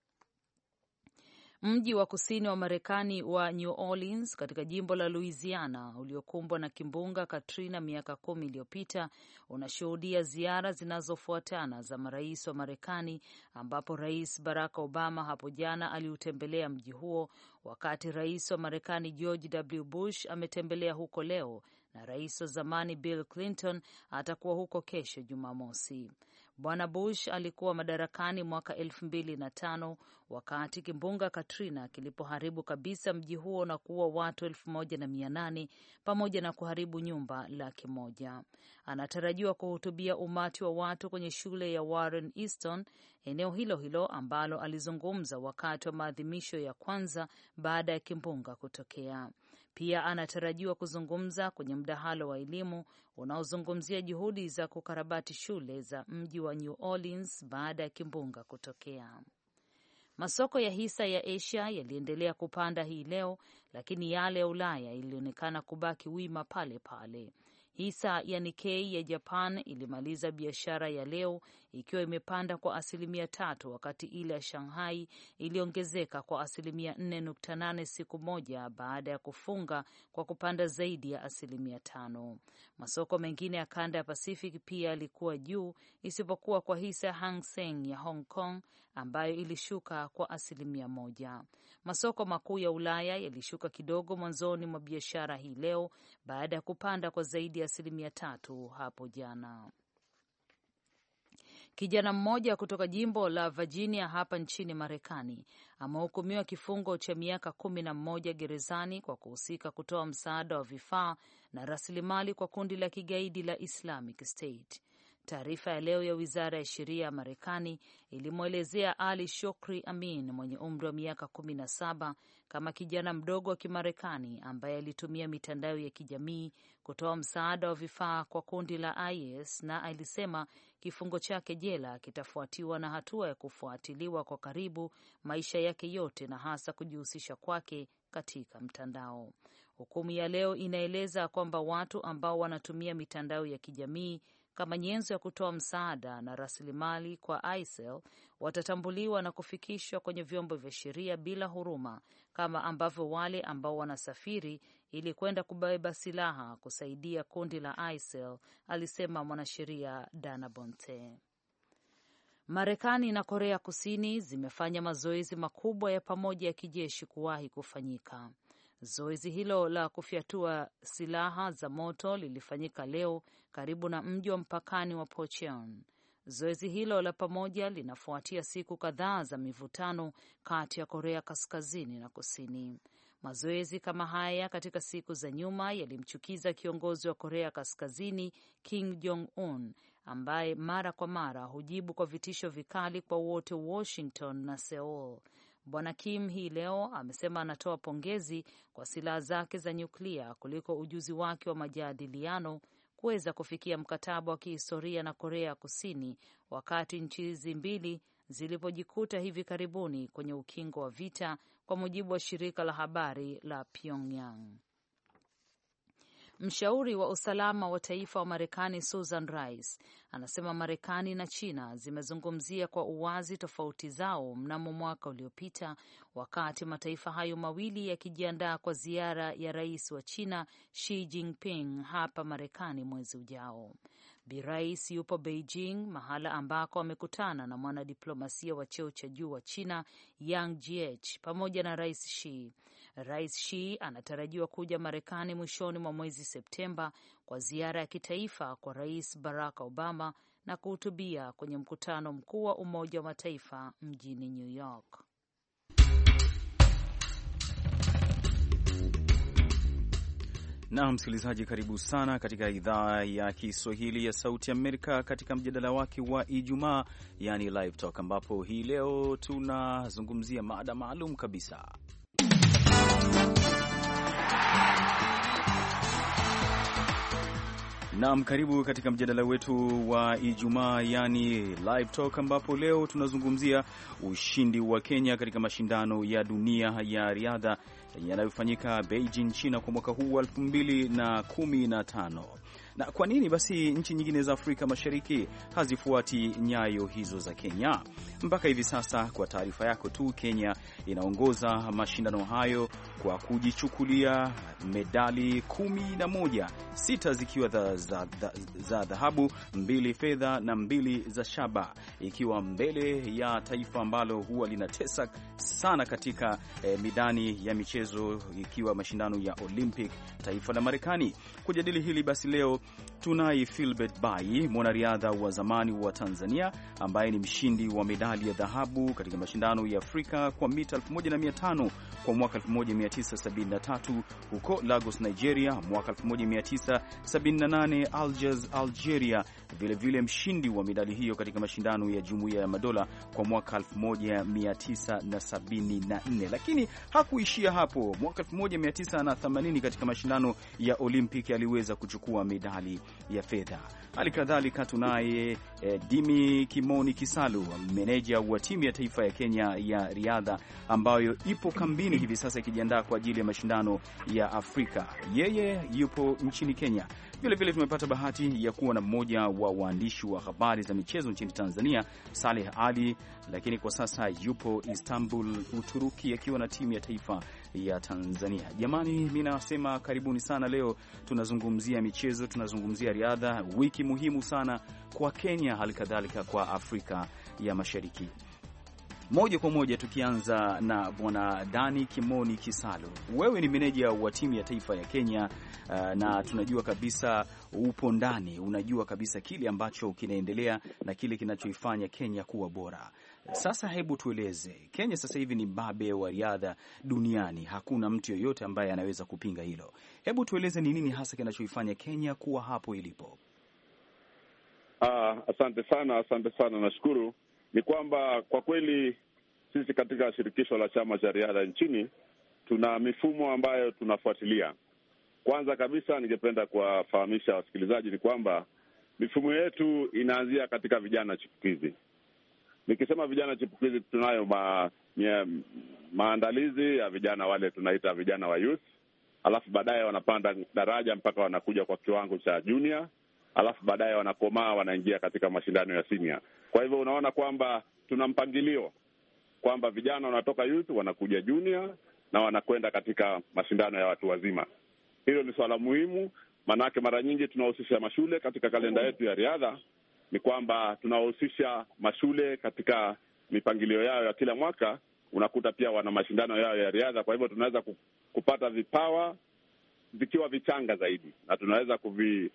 Speaker 3: Mji wa kusini wa Marekani wa New Orleans katika jimbo la Louisiana uliokumbwa na kimbunga Katrina miaka 10 iliyopita unashuhudia ziara zinazofuatana za marais wa Marekani, ambapo Rais Barack Obama hapo jana aliutembelea mji huo, wakati Rais wa Marekani George W. Bush ametembelea huko leo, na rais wa zamani Bill Clinton atakuwa huko kesho Jumamosi. Bwana Bush alikuwa madarakani mwaka 2005 wakati kimbunga Katrina kilipoharibu kabisa mji huo na kuua watu 1,800 pamoja na kuharibu nyumba 100,000. Anatarajiwa kuhutubia umati wa watu kwenye shule ya Warren Easton, eneo hilo hilo ambalo alizungumza wakati wa maadhimisho ya kwanza baada ya kimbunga kutokea. Pia anatarajiwa kuzungumza kwenye mdahalo wa elimu unaozungumzia juhudi za kukarabati shule za mji wa New Orleans baada ya kimbunga kutokea. Masoko ya hisa ya Asia yaliendelea kupanda hii leo, lakini yale ya Ulaya ilionekana kubaki wima pale pale. Hisa ya Nikkei ya Japan ilimaliza biashara ya leo ikiwa imepanda kwa 3%, wakati ile ya Shanghai iliongezeka kwa 4.8% siku moja baada ya kufunga kwa kupanda zaidi ya 5%. Masoko mengine ya kanda ya Pacific pia yalikuwa juu, isipokuwa kwa hisa ya Hang Seng ya Hong Kong ambayo ilishuka kwa 1%. Masoko makuu ya Ulaya yalishuka kidogo mwanzoni mwa biashara hii leo baada ya kupanda kwa zaidi ya 3% hapo jana. Kijana mmoja kutoka jimbo la Virginia hapa nchini Marekani amehukumiwa kifungo cha miaka 11 gerezani kwa kuhusika kutoa msaada wa vifaa na rasilimali kwa kundi la kigaidi la Islamic State. Taarifa ya leo ya Wizara ya Sheria ya Marekani ilimwelezea Ali Shokri Amin mwenye umri wa miaka 17 kama kijana mdogo wa Kimarekani ambaye alitumia mitandao ya kijamii kutoa msaada wa vifaa kwa kundi la IS, na alisema kifungo chake jela kitafuatiwa na hatua ya kufuatiliwa kwa karibu maisha yake yote na hasa kujihusisha kwake katika mtandao. Hukumu ya leo inaeleza kwamba watu ambao wanatumia mitandao ya kijamii kama nyenzo ya kutoa msaada na rasilimali kwa ISIL watatambuliwa na kufikishwa kwenye vyombo vya sheria bila huruma, kama ambavyo wale ambao wanasafiri ili kwenda kubeba silaha kusaidia kundi la ISIL, alisema mwanasheria Dana Bonte. Marekani na Korea Kusini zimefanya mazoezi makubwa ya pamoja ya kijeshi kuwahi kufanyika. Zoezi hilo la kufyatua silaha za moto lilifanyika leo karibu na mji wa mpakani wa Pocheon. Zoezi hilo la pamoja linafuatia siku kadhaa za mivutano kati ya Korea Kaskazini na Kusini. Mazoezi kama haya katika siku za nyuma yalimchukiza kiongozi wa Korea Kaskazini Kim Jong-un, ambaye mara kwa mara hujibu kwa vitisho vikali kwa wote Washington na Seoul. Bwana Kim hii leo amesema anatoa pongezi kwa silaha zake za nyuklia kuliko ujuzi wake wa majadiliano kuweza kufikia mkataba wa kihistoria na Korea Kusini, wakati nchi hizi mbili zilipojikuta hivi karibuni kwenye ukingo wa vita, kwa mujibu wa shirika la habari la Pyongyang. Mshauri wa usalama wa taifa wa Marekani Susan Rice anasema Marekani na China zimezungumzia kwa uwazi tofauti zao mnamo mwaka uliopita, wakati mataifa hayo mawili yakijiandaa kwa ziara ya rais wa China Xi Jinping hapa Marekani mwezi ujao. Bi Rais yupo Beijing, mahala ambako amekutana na mwanadiplomasia wa cheo cha juu wa China Yang Jiechi pamoja na Rais Xi. Rais Xi anatarajiwa kuja Marekani mwishoni mwa mwezi Septemba kwa ziara ya kitaifa kwa Rais Barack Obama na kuhutubia kwenye mkutano mkuu wa Umoja wa Mataifa mjini New York.
Speaker 2: Na msikilizaji, karibu sana katika idhaa ya Kiswahili ya Sauti Amerika katika mjadala wake wa Ijumaa, yani Live Talk, ambapo hii leo tunazungumzia mada maalum kabisa. Naam, karibu katika mjadala wetu wa Ijumaa, yani Live Talk, ambapo leo tunazungumzia ushindi wa Kenya katika mashindano ya dunia ya riadha yanayofanyika Beijing, China kwa mwaka huu wa 2015. Na kwa nini basi nchi nyingine za Afrika Mashariki hazifuati nyayo hizo za Kenya? Mpaka hivi sasa, kwa taarifa yako tu, Kenya inaongoza mashindano hayo kwa kujichukulia medali 11, 6 zikiwa za dhahabu, 2 fedha na 2 za shaba, ikiwa mbele ya taifa ambalo huwa linatesa sana katika midani ya michezo, ikiwa mashindano ya Olympic, taifa la Marekani. Kujadili hili basi leo tunaye Philbert Bayi, mwanariadha wa zamani wa Tanzania ambaye ni mshindi wa medali ya dhahabu katika mashindano ya Afrika kwa mita 1500 kwa mwaka 1973 huko Lagos, Nigeria, mwaka 1978 Algiers, Algeria, vile mshindi wa medali hiyo katika mashindano ya Jumuiya ya Madola kwa mwaka 1974. Lakini hakuishia hapo. Mwaka 1980 katika mashindano ya Olympic aliweza kuchukua medali ya fedha. Halikadhalika tunaye Dimi Kimoni Kisalu, meneja wa timu ya taifa ya Kenya ya riadha ambayo ipo kambini hivi sasa ikijiandaa kwa ajili ya mashindano ya Afrika. Yeye yupo nchini Kenya. Vile tumepata bahati ya kuwa na mmoja wa waandishi wa habari za michezo nchini Tanzania, Saleh Ali, lakini kwa sasa yupo Istanbul, Uturuki, akiwa na timu ya taifa ya Tanzania. Jamani, mimi nasema karibuni sana. Leo tunazungumzia michezo, tunazungumzia riadha, wiki muhimu sana kwa Kenya, halikadhalika kwa Afrika ya Mashariki. Moja kwa moja tukianza na bwana Dani Kimoni Kisalu. Wewe ni meneja wa timu ya taifa ya Kenya, na tunajua kabisa upo ndani, unajua kabisa kile ambacho kinaendelea na kile kinachoifanya Kenya kuwa bora. Sasa hebu tueleze, Kenya sasa hivi ni babe wa riadha duniani, hakuna mtu yoyote ambaye anaweza kupinga hilo. Hebu tueleze ni nini hasa kinachoifanya Kenya kuwa hapo ilipo?
Speaker 5: Asante sana, nashukuru. Ni kwamba kwa kweli sisi katika shirikisho la chama cha riadha nchini tuna mifumo ambayo tunafuatilia. Kwanza kabisa ningependa kuwafahamisha wasikilizaji ni kwamba mifumo yetu inaanzia katika vijana chipukizi. Nikisema vijana chipukizi, tunayo maandalizi ya vijana wale tunaita vijana wa youth, alafu baadaye wanapanda daraja mpaka wanakuja kwa kiwango cha junior, alafu baadaye wanakomaa wanaingia katika mashindano ya senior. Kwa hivyo unaona kwamba tuna mpangilio kwamba vijana wanatoka youth wanakuja junior na wanakwenda katika mashindano ya watu wazima. Hilo ni swala muhimu, manake mara nyingi tunahusisha mashule katika kalenda yetu ya riadha. Ni kwamba tunahusisha mashule katika mipangilio yao ya kila mwaka, unakuta pia wana mashindano yao ya riadha. Kwa hivyo tunaweza kupata vipawa vikiwa vichanga zaidi na tunaweza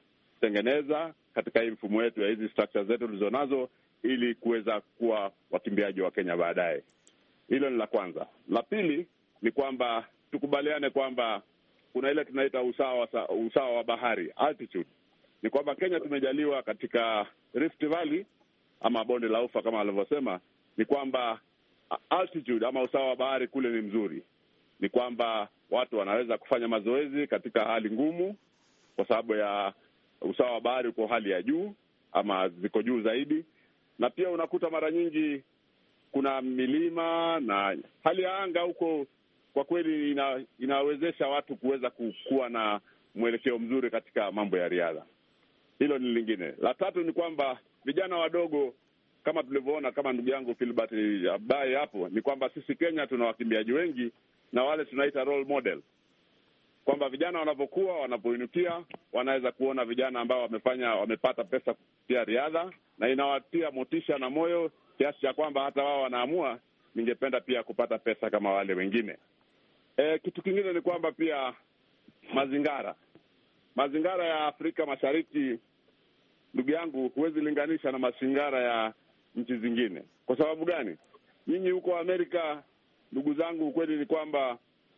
Speaker 5: kujitengeneza katika hii mfumo wetu ya hizi structure zetu tulizonazo, ili kuweza kuwa wakimbiaji wa Kenya baadaye. Hilo ni la kwanza. La pili ni kwamba tukubaliane kwamba kuna ile tunaita usawa wa bahari, altitude. Ni kwamba Kenya tumejaliwa katika Rift Valley ama bonde la Ufa kama alivyosema, ni kwamba altitude ama usawa wa bahari kule ni mzuri. Ni kwamba watu wanaweza kufanya mazoezi katika hali ngumu kwa sababu ya usawa wa bahari uko hali ya juu ama ziko juu zaidi, na pia unakuta mara nyingi kuna milima na hali ya anga huko kwa kweli inawezesha watu kuweza kuwa na mwelekeo mzuri katika mambo ya riadha. Hilo ni lingine. La tatu ni kwamba vijana wadogo kama tulivyoona, kama ndugu yangu Philbert Bayi hapo, ni kwamba sisi Kenya tuna wakimbiaji wengi na wale tunaita role model, kwamba vijana wanapokuwa wanapoinukia wanaweza kuona vijana ambao wamepata pesa kupitia riadha, na inawatia motisha na moyo kiasi cha kwamba hata wao wanaamua, ningependa pia kupata pesa kama wale wengine. Kitu kingine ni kwamba pia mazingara ya Afrika Mashariki, ndugu yangu, huwezi linganisha na mazingara ya nchi zingine. Kwa sababu gani? Nyinyi huko Amerika, ndugu zangu, ukweli ni kwamba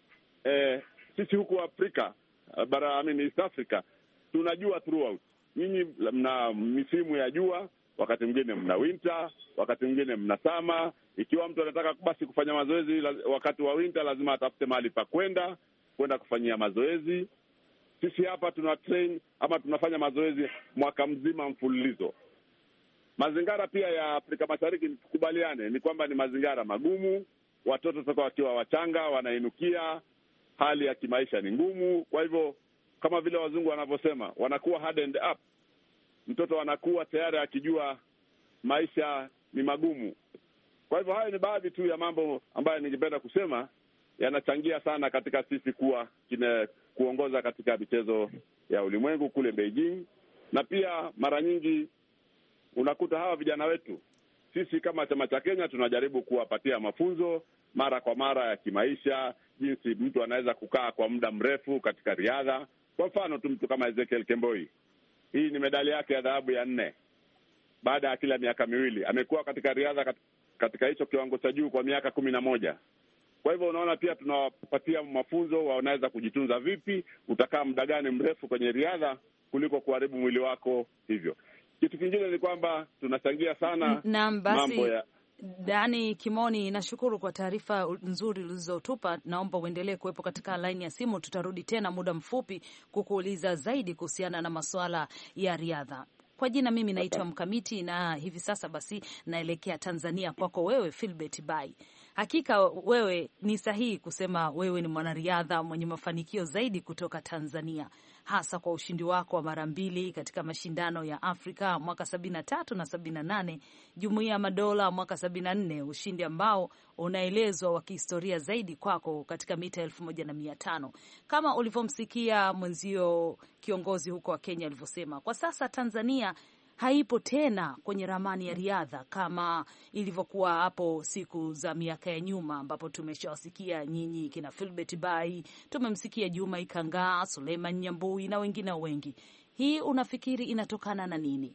Speaker 5: sisi huko Afrika East Africa tunajua throughout. Nyinyi mna misimu ya jua, wakati mwingine mna winter, wakati mwingine mna summer. Ikiwa mtu anataka basi kufanya mazoezi wakati wa winter, lazima atafute mahali pa kwenda kufanyia mazoezi. Sisi hapa tuna train ama tunafanya mazoezi mwaka mzima mfululizo. Mazingara pia ya Afrika Mashariki, tukubaliane, ni kwamba ni mazingara magumu. Watoto toka wakiwa wachanga wanainukia, hali ya kimaisha ni ngumu. Kwa hivyo kama vile wazungu wanavyosema, wanakuwa hardened up. Mtoto anakuwa tayari akijua maisha ni magumu. Kwa hivyo hayo ni baadhi tu ya mambo ambayo ningependa kusema yanachangia sana katika sisi kuongoza katika michezo ya ulimwengu kule Beijing. Na pia mara nyingi unakuta hawa vijana wetu, sisi kama chama cha Kenya tunajaribu kuwapatia mafunzo mara kwa mara ya kimaisha, jinsi mtu anaweza kukaa kwa muda mrefu katika riadha. Kwa mfano tu mtu kama Ezekiel Kemboi, hii ni medali yake ya dhahabu ya 4 baada ya kila miaka miwili. Amekuwa katika riadha katika hicho kiwango cha juu kwa miaka 11. Kwa hivyo unaona pia tunawapatia mafunzo, wanaweza kujitunza vipi, utakaa muda gani mrefu kwenye riadha kuliko kuharibu mwili wako hivyo. Kitu kingine ni kwamba tunachangia sana mambo ya
Speaker 3: Dani Kimoni, nashukuru kwa taarifa nzuri ulizotupa. Naomba uendelee kuwepo katika laini ya simu, tutarudi tena muda mfupi kukuuliza zaidi kuhusiana na masuala ya riadha. Kwa jina mimi naitwa Mkamiti, na hivi sasa basi naelekea Tanzania kwako wewe Philbert Bayi. Hakika wewe ni sahihi kusema wewe ni mwanariadha mwenye mafanikio zaidi kutoka Tanzania, hasa kwa ushindi wako wa mara 2 katika mashindano ya Afrika mwaka 73 na 78, Jumuiya ya Madola mwaka 74, ushindi ambao unaelezwa wa kihistoria zaidi kwako katika mita 1500. Kama ulivyomsikia mwenzio kiongozi huko wa Kenya alivyosema, kwa sasa Tanzania haipo tena kwenye ramani ya riadha kama ilivyokuwa hapo siku za miaka ya nyuma, ambapo tumeshawasikia nyinyi kina Philbert Bayi, tumemsikia Juma Ikangaa, Suleiman Nyambui na wengine wengi. Hii unafikiri inatokana na nini?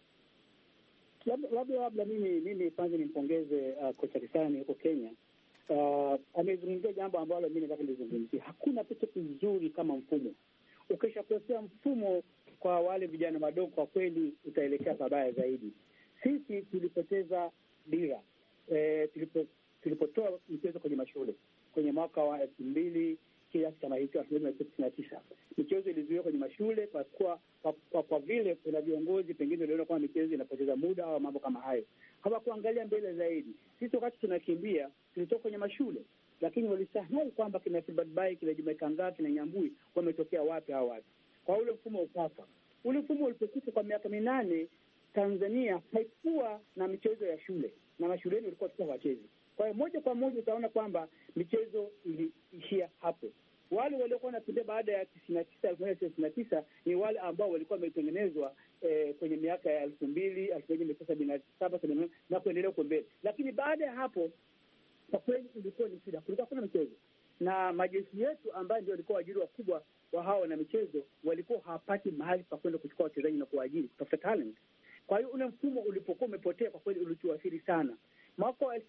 Speaker 6: Labda mimi kwanza nimpongeze kocha Kisani huko Kenya. Amezungumzia jambo ambalo mimi nataka nizungumzie. Hakuna kitu kizuri kama mfumo. Ukishakosea mfumo kwa wale vijana wadogo, kwa kweli utaelekea pabaya zaidi. Sisi tulipoteza dira tulipotoa michezo kwenye mashule kwenye mwaka wa 2000 kiasi kama hicho 1999. Michezo ilizuiwa kwenye mashule kwa vile kuna viongozi pengine waliona kwamba michezo inapoteza muda au mambo kama hayo. Hawakuangalia mbele zaidi. Sisi wakati tunakimbia tulitoka kwenye mashule, lakini walisahau kwamba kina Philbert Bayi, kina Juma Ikangaa, kina Nyambui wametokea wapi hao watu. Kwa ule mfumo ukafa. Ule mfumo ulipokufa kwa miaka 8, Tanzania haikuwa na michezo ya shule, na mashuleni walikuwa tu wachezi. Kwa hiyo moja kwa moja utaona kwamba michezo iliishia hapo. Wale waliokuwa wanapitia baada ya 1999 ni wale ambao walikuwa wametengenezwa kwenye miaka ya 2000, 1977 na kuendelea huko mbele. Lakini baada ya hapo kwa kweli ilikuwa ni shida. Kulikuwa kuna michezo na majeshi yetu ambayo ndio walikuwa wajiri wakubwa wa hawa na michezo walikuwa hawapati mahali pa kwenda kuchukua wachezaji na kuwaajiri, kutafuta talent. Kwa hiyo ule mfumo ulipokuwa umepotea, kwa kweli ulituathiri sana. Mwaka wa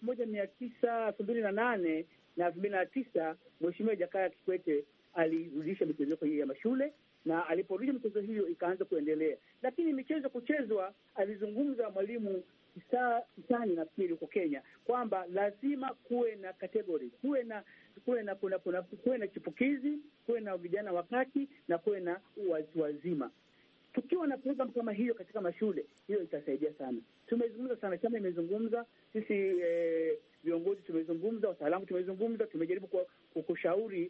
Speaker 6: 1998 na 2009 Mheshimiwa Jakaya Kikwete alirudisha michezo kwenye ya mashule, na aliporudisha michezo hiyo ikaanza kuendelea. Lakini michezo kuchezwa, alizungumza Mwalimu Kisani nafikiri huko Kenya kwamba lazima kuwe na category, kuwe na chipukizi, kuwe na vijana wakati na kuwe na watu wazima. Tukiwa na program kama hiyo katika mashule, hiyo itasaidia sana. Tumezungumza sana, chama imezungumza, sisi viongozi tumezungumza, wataalamu tumezungumza, tumejaribu kushauri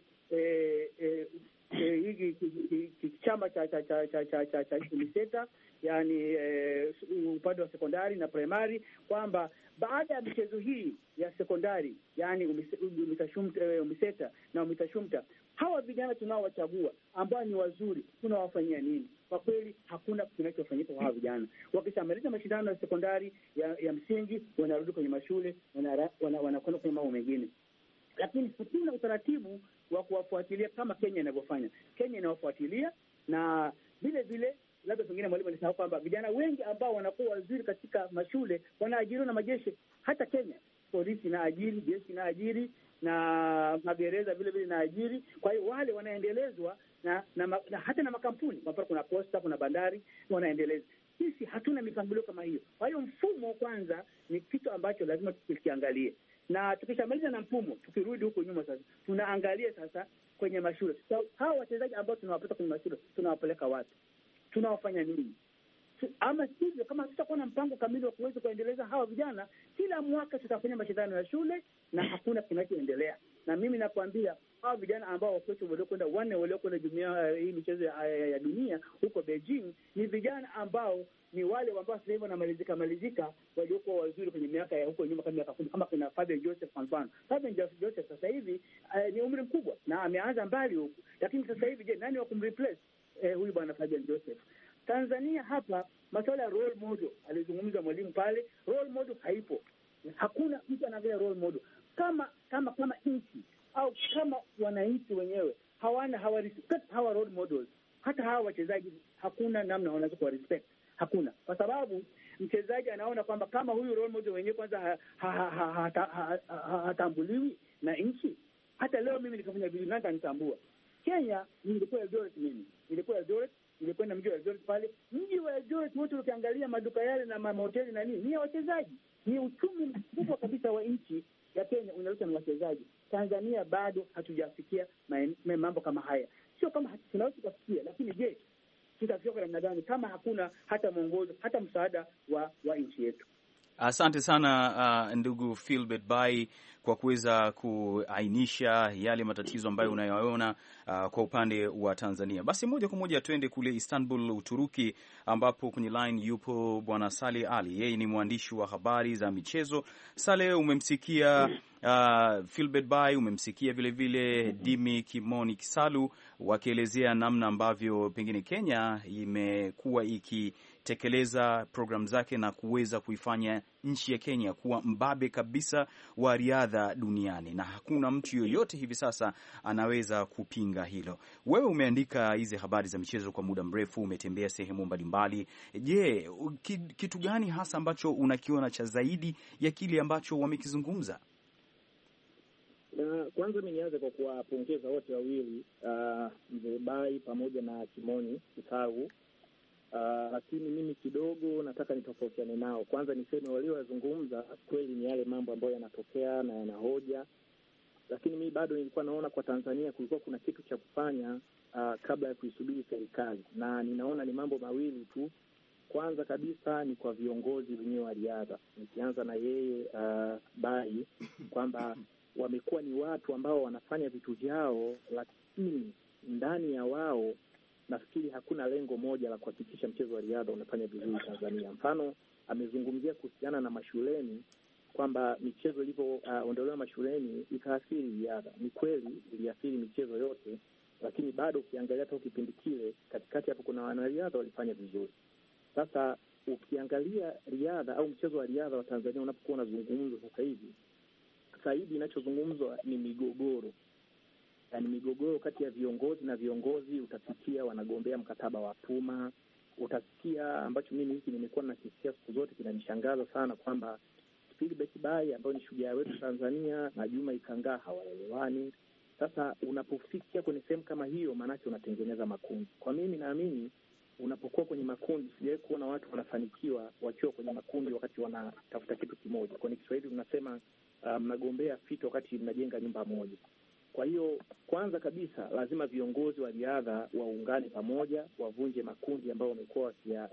Speaker 6: hiki chama cha UMISETA, yani upande wa sekondari na primary, kwamba baada ya michezo hii ya sekondari, yani UMISETA na UMITASHUMTA, hawa vijana tunaowachagua ambao ni wazuri tunawafanyia nini? Kwa kweli hakuna kinachofanyika kwa hawa vijana. Wakishamaliza mashindano ya sekondari ya msingi, wanarudi kwenye mashule, wanakwenda kwenye mambo mengine, lakini hakuna utaratibu wa kuwafuatilia kama Kenya inavyofanya. Kenya inawafuatilia, na vile vile labda pengine mwalimu alisahau kwamba vijana wengi ambao wanakuwa wazuri katika mashule wanaajiriwa na majeshi. Hata Kenya polisi inaajiri, jeshi inaajiri, na magereza vile vile inaajiri. Kwa hiyo wale wanaendelezwa na hata na makampuni, kwa mfano kuna posta, kuna bandari, wanaendeleza. Sisi hatuna mipangilio kama hiyo. Kwa hiyo mfumo kwanza ni kitu ambacho lazima tukiangalie, na tukishamaliza na mfumo, tukirudi huko nyuma sasa, tunaangalia sasa kwenye mashule. So, hawa wachezaji ambao tunawapeleka kwenye mashule tunawapeleka wapi? Tunawafanya nini? Ama sivyo, kama tutakuwa na mpango kamili wa kuweza kuendeleza hawa vijana, kila mwaka tutafanya mashindano ya shule na hakuna kinachoendelea. Na mimi nakwambia hawa vijana ambao wakwetu waliokwenda waliokwenda jumuiya hii michezo ya dunia huko Beijing, ni vijana ambao ni wale ambao sasa hivi wanamalizika waliokuwa wazuri kwenye miaka ya huko nyuma, kama miaka 10, kama kuna Fabian Joseph kwa mfano. Fabian Joseph sasa hivi ni umri mkubwa na ameanza mbali huko, lakini sasa hivi je, nani wa kumreplace huyu bwana Fabian Joseph? Tanzania hapa masuala ya role model alizungumza mwalimu pale, role model haipo. Hakuna mtu anaangalia role model kama nchi au kama wananchi wenyewe hawa respect hawa role models. Hata hawa wachezaji hakuna namna wanaweza kuwa respect, hakuna, kwa sababu mchezaji anaona kwamba kama huyu role model wenyewe kwanza hatambuliwi na nchi. Hata leo mimi nikafanya vile, nani anitambua? Kenya nilikuwa Eldoret, nilikwenda mji wa Eldoret pale. Mji wa Eldoret wote ukiangalia maduka yale na mahoteli na nini, ni wachezaji. Ni uchumi mkubwa kabisa wa nchi ya Kenya unaleta na wachezaji. Tanzania bado hatujafikia mambo kama haya. Sio kama tunaweza kufikia, lakini je, tutafikia kwa namna gani kama hakuna hata mwongozo, hata msaada wa nchi yetu?
Speaker 2: Asante sana ndugu Philbert Bayi kwa kuweza kuainisha yale matatizo ambayo unayoona kwa upande wa Tanzania. Basi moja kwa moja twende kule Istanbul, Uturuki, ambapo kwenye line yupo bwana Saleh Ali. Yeye ni mwandishi wa habari za michezo. Saleh, umemsikia Philbert Bayi, umemsikia vile vile Dimi Kimoni Kisalu wakielezea namna ambavyo pengine Kenya imekuwa ikitekeleza programu zake na kuweza kuifanya nchi ya Kenya kuwa mbabe kabisa wa riadha duniani, na hakuna mtu yoyote hivi sasa anaweza kupinga hilo. Wewe umeandika hizi habari za michezo kwa muda mrefu, umetembea sehemu mbalimbali. Je, kitu gani hasa ambacho unakiona cha zaidi ya kile ambacho wamekizungumza?
Speaker 7: Na kwanza mimi nianze kwa kuwapongeza wote wawili, Mzee Bayi pamoja na Kimoni Kisaru. Lakini mimi kidogo nataka nitofautiane nao. Kwanza niseme waliozungumza kweli ni yale mambo ambayo yanatokea na yanahoja, lakini mimi bado nilikuwa naona kwa Tanzania kulikuwa kuna kitu cha kufanya kabla ya kuisubiri serikali, na ninaona ni mambo mawili tu. Kwanza kabisa ni kwa viongozi wenyewe wa riadha, nikianza na yeye Bayi, kwamba wamekuwa ni watu ambao wanafanya vitu vyao, lakini ndani ya wao nafikiri hakuna lengo moja la kuhakikisha mchezo wa riadha unafanya vizuri Tanzania. Mfano, amezungumzia kuhusiana na mashuleni kwamba michezo ilivyoondolewa mashuleni itaathiri riadha. Ni kweli iliathiri michezo yote, lakini bado ukiangalia hata kipindi kile katikati hapo kuna wanariadha walifanya vizuri. Sasa ukiangalia riadha au mchezo wa riadha wa Tanzania unapokuwa unazungumzwa sasa hivi inachozungumzwa ni migogoro. yani migogoro kati ya viongozi na viongozi. Utasikia wanagombea mkataba wa Puma, utasikia ambacho mimi hiki nimekuwa nakisikia siku zote kinanishangaza sana kwamba Philbert Bayi ambayo ni shujaa wetu Tanzania na Juma Ikangaa hawaelewani. Sasa unapofikia kwenye sehemu kama hiyo, maanake unatengeneza makundi. Kwa mimi naamini unapokuwa kwenye makundi, sijawahi kuona watu wanafanikiwa wakiwa kwenye makundi wakati wanatafuta kitu kimoja. Kwa Kiswahili tunasema mnagombea fito wakati mnajenga nyumba moja. Kwa hiyo kwanza kabisa lazima viongozi wa riadha waungane pamoja, wavunje makundi ambayo yamekuwa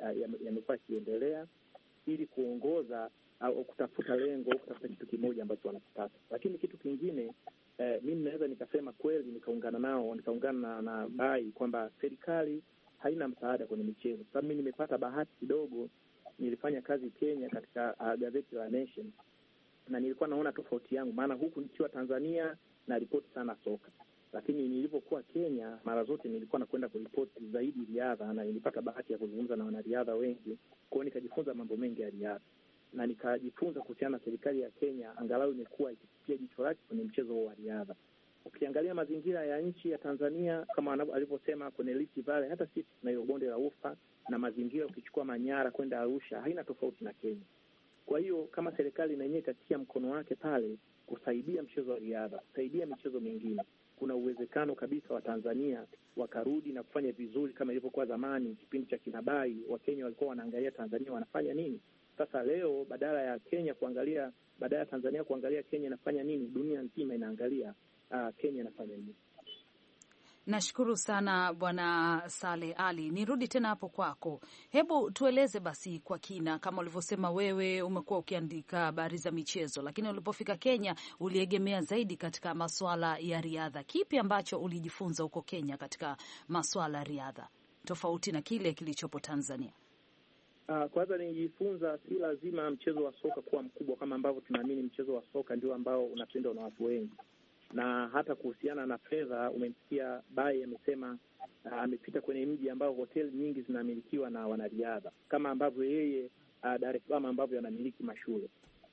Speaker 7: yakiendelea ili kuongoza au kutafuta lengo, kutafuta kitu kimoja ambacho wanakitaka. Lakini kitu kingine mimi naweza nikasema kweli nikaungana na Bayi kwamba serikali haina msaada kwenye michezo. Sababu mimi nimepata bahati kidogo, nilifanya kazi Kenya katika gazeti la Nation na nilikuwa naona tofauti yangu, maana huku nikiwa Tanzania na ripoti sana soka, lakini nilipokuwa Kenya mara zote nilikuwa nakwenda kuripoti zaidi riadha, na nilipata bahati ya kuzungumza na wanariadha wengi. Kwa hiyo nikajifunza mambo mengi ya riadha na nikajifunza kuhusiana na serikali ya Kenya, angalau imekuwa ikipia jicho lake kwenye mchezo wa riadha. Ukiangalia mazingira ya nchi ya Tanzania kama alivyosema kwenye Rift Valley, hata sisi na hiyo bonde la Ufa na mazingira, ukichukua Manyara kwenda Arusha haina tofauti na Kenya. Kwa hiyo kama serikali na yenyewe itatia mkono wake pale kusaidia mchezo wa riadha, kusaidia michezo mingine, kuna uwezekano kabisa wa Tanzania wakarudi na kufanya vizuri kama ilivyokuwa zamani kipindi cha kinabai. Wakenya walikuwa wanaangalia Tanzania wanafanya nini. Sasa leo badala ya Tanzania kuangalia Kenya inafanya nini, dunia nzima inaangalia Kenya inafanya nini.
Speaker 3: Nashukuru sana Bwana Saleh Ali. Nirudi tena hapo kwako. Hebu tueleze basi kwa kina, kama ulivyosema wewe umekuwa ukiandika habari za michezo, lakini ulipofika Kenya uliegemea zaidi katika masuala ya riadha. Kipi ambacho ulijifunza huko Kenya katika masuala ya riadha tofauti na kile kilichopo Tanzania?
Speaker 7: Kwanza nilijifunza si lazima mchezo wa soka kuwa mkubwa kama ambavyo tunaamini mchezo wa soka ndio ambao unapendwa na watu wengi. Na hata kuhusiana na fedha, umemsikia Bayi amesema amepita kwenye mji ambao hoteli nyingi zinamilikiwa na wanariadha, kama ambavyo yeye Dar es Salaam ambavyo anamiliki mashule.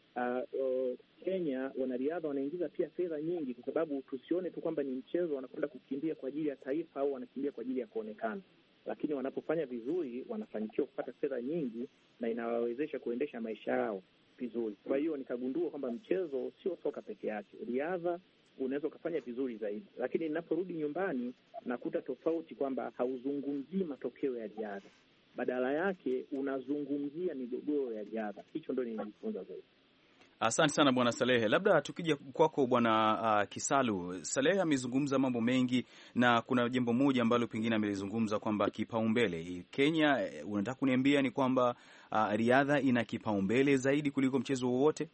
Speaker 7: Kenya wanariadha wanaingiza pia fedha nyingi, kwa sababu tusione tu kwamba ni mchezo wanakwenda kukimbia kwa ajili ya taifa au wanakimbia kwa ajili ya kuonekana, lakini wanapofanya vizuri wanafanikiwa kupata fedha nyingi na inawawezesha kuendesha maisha yao vizuri. Kwa hiyo nikagundua kwamba mchezo sio soka peke yake, riadha unaweza ukafanya vizuri zaidi. Lakini ninaporudi nyumbani nakuta tofauti kwamba hauzungumzii matokeo ya riadha, badala yake unazungumzia migogoro ya riadha. Hicho ndio nilijifunza zaidi.
Speaker 2: Asante sana Bwana Salehe. Labda tukija kwako Bwana Kisalu. Salehe amezungumza mambo mengi na kuna jambo moja ambalo pengine amelizungumza kwamba kipaumbele Kenya, unataka kuniambia ni kwamba riadha ina kipaumbele zaidi kuliko mchezo wowote?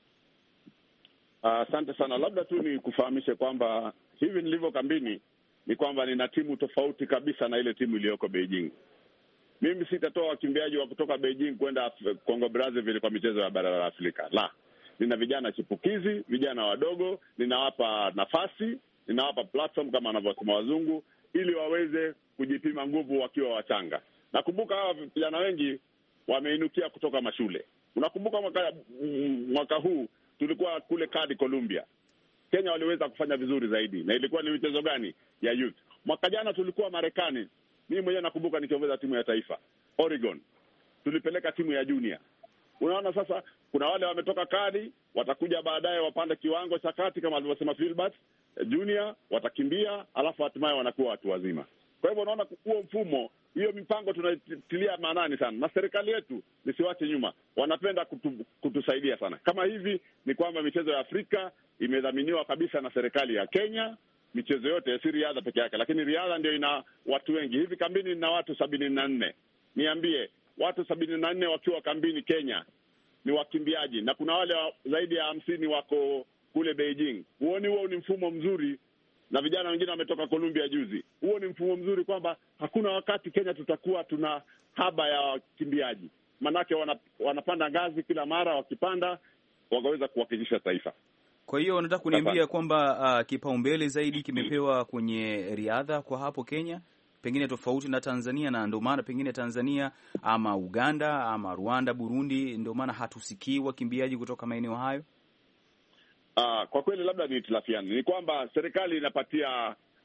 Speaker 5: Asante sana. Labda tu ni kufahamishe kwamba hivi nilivyo kambini ni kwamba nina timu tofauti kabisa na ile timu iliyoko Beijing. Mimi sitatoa wakimbiaji wa kutoka Beijing kwenda Congo Brazzaville kwa michezo ya bara la Afrika. La, nina vijana chipukizi, vijana wadogo, ninawapa nafasi, ninawapa platform kama wanavyosema wazungu, ili waweze kujipima nguvu wakiwa wachanga. Nakumbuka hawa vijana wengi wameinukia kutoka mashule. Unakumbuka mwaka huu tulikuwa kule Kadi Columbia. Kenya waliweza kufanya vizuri zaidi. Na ilikuwa ni michezo gani? Ya youth. Mwaka jana tulikuwa Marekani. Mimi mwenyewe nakumbuka nikiongoza timu ya taifa Oregon. Tulipeleka timu ya junior. Unaona sasa kuna wale wametoka Kadi, watakuja baadaye wapande kiwango cha kati kama alivyosema Philbert, junior watakimbia, alafu hatimaye wanakuwa watu wazima. Kwa hivyo unaona huo mfumo, hiyo mipango tunatilia maanani sana. Na serikali yetu nisiwache nyuma, wanapenda kutusaidia sana. Kama hivi ni kwamba michezo ya Afrika imedhaminiwa kabisa na serikali ya Kenya, michezo yote si riadha peke yake, lakini riadha ndio ina watu wengi. Hivi kambini na watu 74. Niambie, watu 74 wakiwa kambini Kenya ni wakimbiaji, na kuna wale zaidi ya 50 wako kule Beijing. Huo ni mfumo mzuri, na vijana wengine wametoka Columbia juzi. Huo ni mfumo mzuri kwamba hakuna wakati Kenya tutakuwa tuna haba ya wakimbiaji. Manake wanapanda ngazi kila mara, wakipanda wakaweza kuwakilisha taifa.
Speaker 2: Kwa hiyo nataka kuniambia kwamba kipaumbele zaidi kimepewa kwenye riadha kwa hapo Kenya, pengine tofauti na Tanzania, na ndio maana pengine Tanzania ama Uganda ama Rwanda, Burundi, ndio maana hatusikii wakimbiaji kutoka maeneo hayo.
Speaker 5: Kwa kweli labda ni itilafiani. Ni kwamba serikali inapatia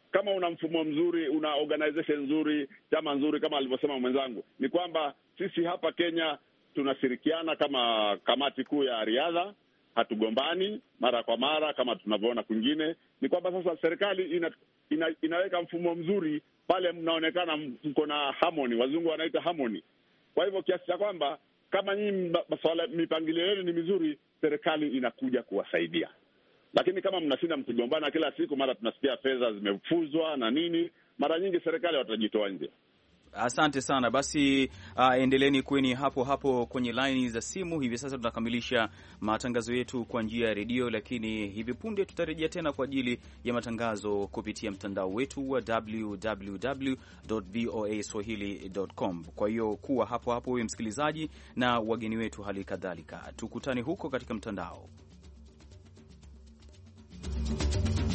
Speaker 5: kama una mfumo mzuri, una organization nzuri, chama nzuri, kama alivyosema mwenzangu, ni kwamba sisi hapa Kenya tunashirikiana kama kamati kuu ya riadha, hatugombani mara kwa mara kama tunavyoona kwingine. Ni kwamba sasa serikali inaweka mfumo mzuri pale, mnaonekana mko na harmony, wazungu wanaita harmony. Kwa hivyo kiasi cha kwamba kama nyinyi mipangilio yenu ni mizuri, serikali inakuja kuwasaidia. Lakini kama mnashinda mkigombana kila siku, mara tunasikia fedha zimefuzwa na nini, mara nyingi serikali watajitoa nje.
Speaker 2: Asante sana. Basi endeleeni kweni hapo hapo kwenye laini za simu. Hivi sasa tunakamilisha matangazo yetu kwa njia ya redio, lakini hivi punde tutarejea tena kwa ajili ya matangazo kupitia mtandao wetu wa www.voaswahili.com. Kwa hiyo kuwa hapo hapo wewe msikilizaji na wageni wetu hali kadhalika. Tukutane huko katika mtandao.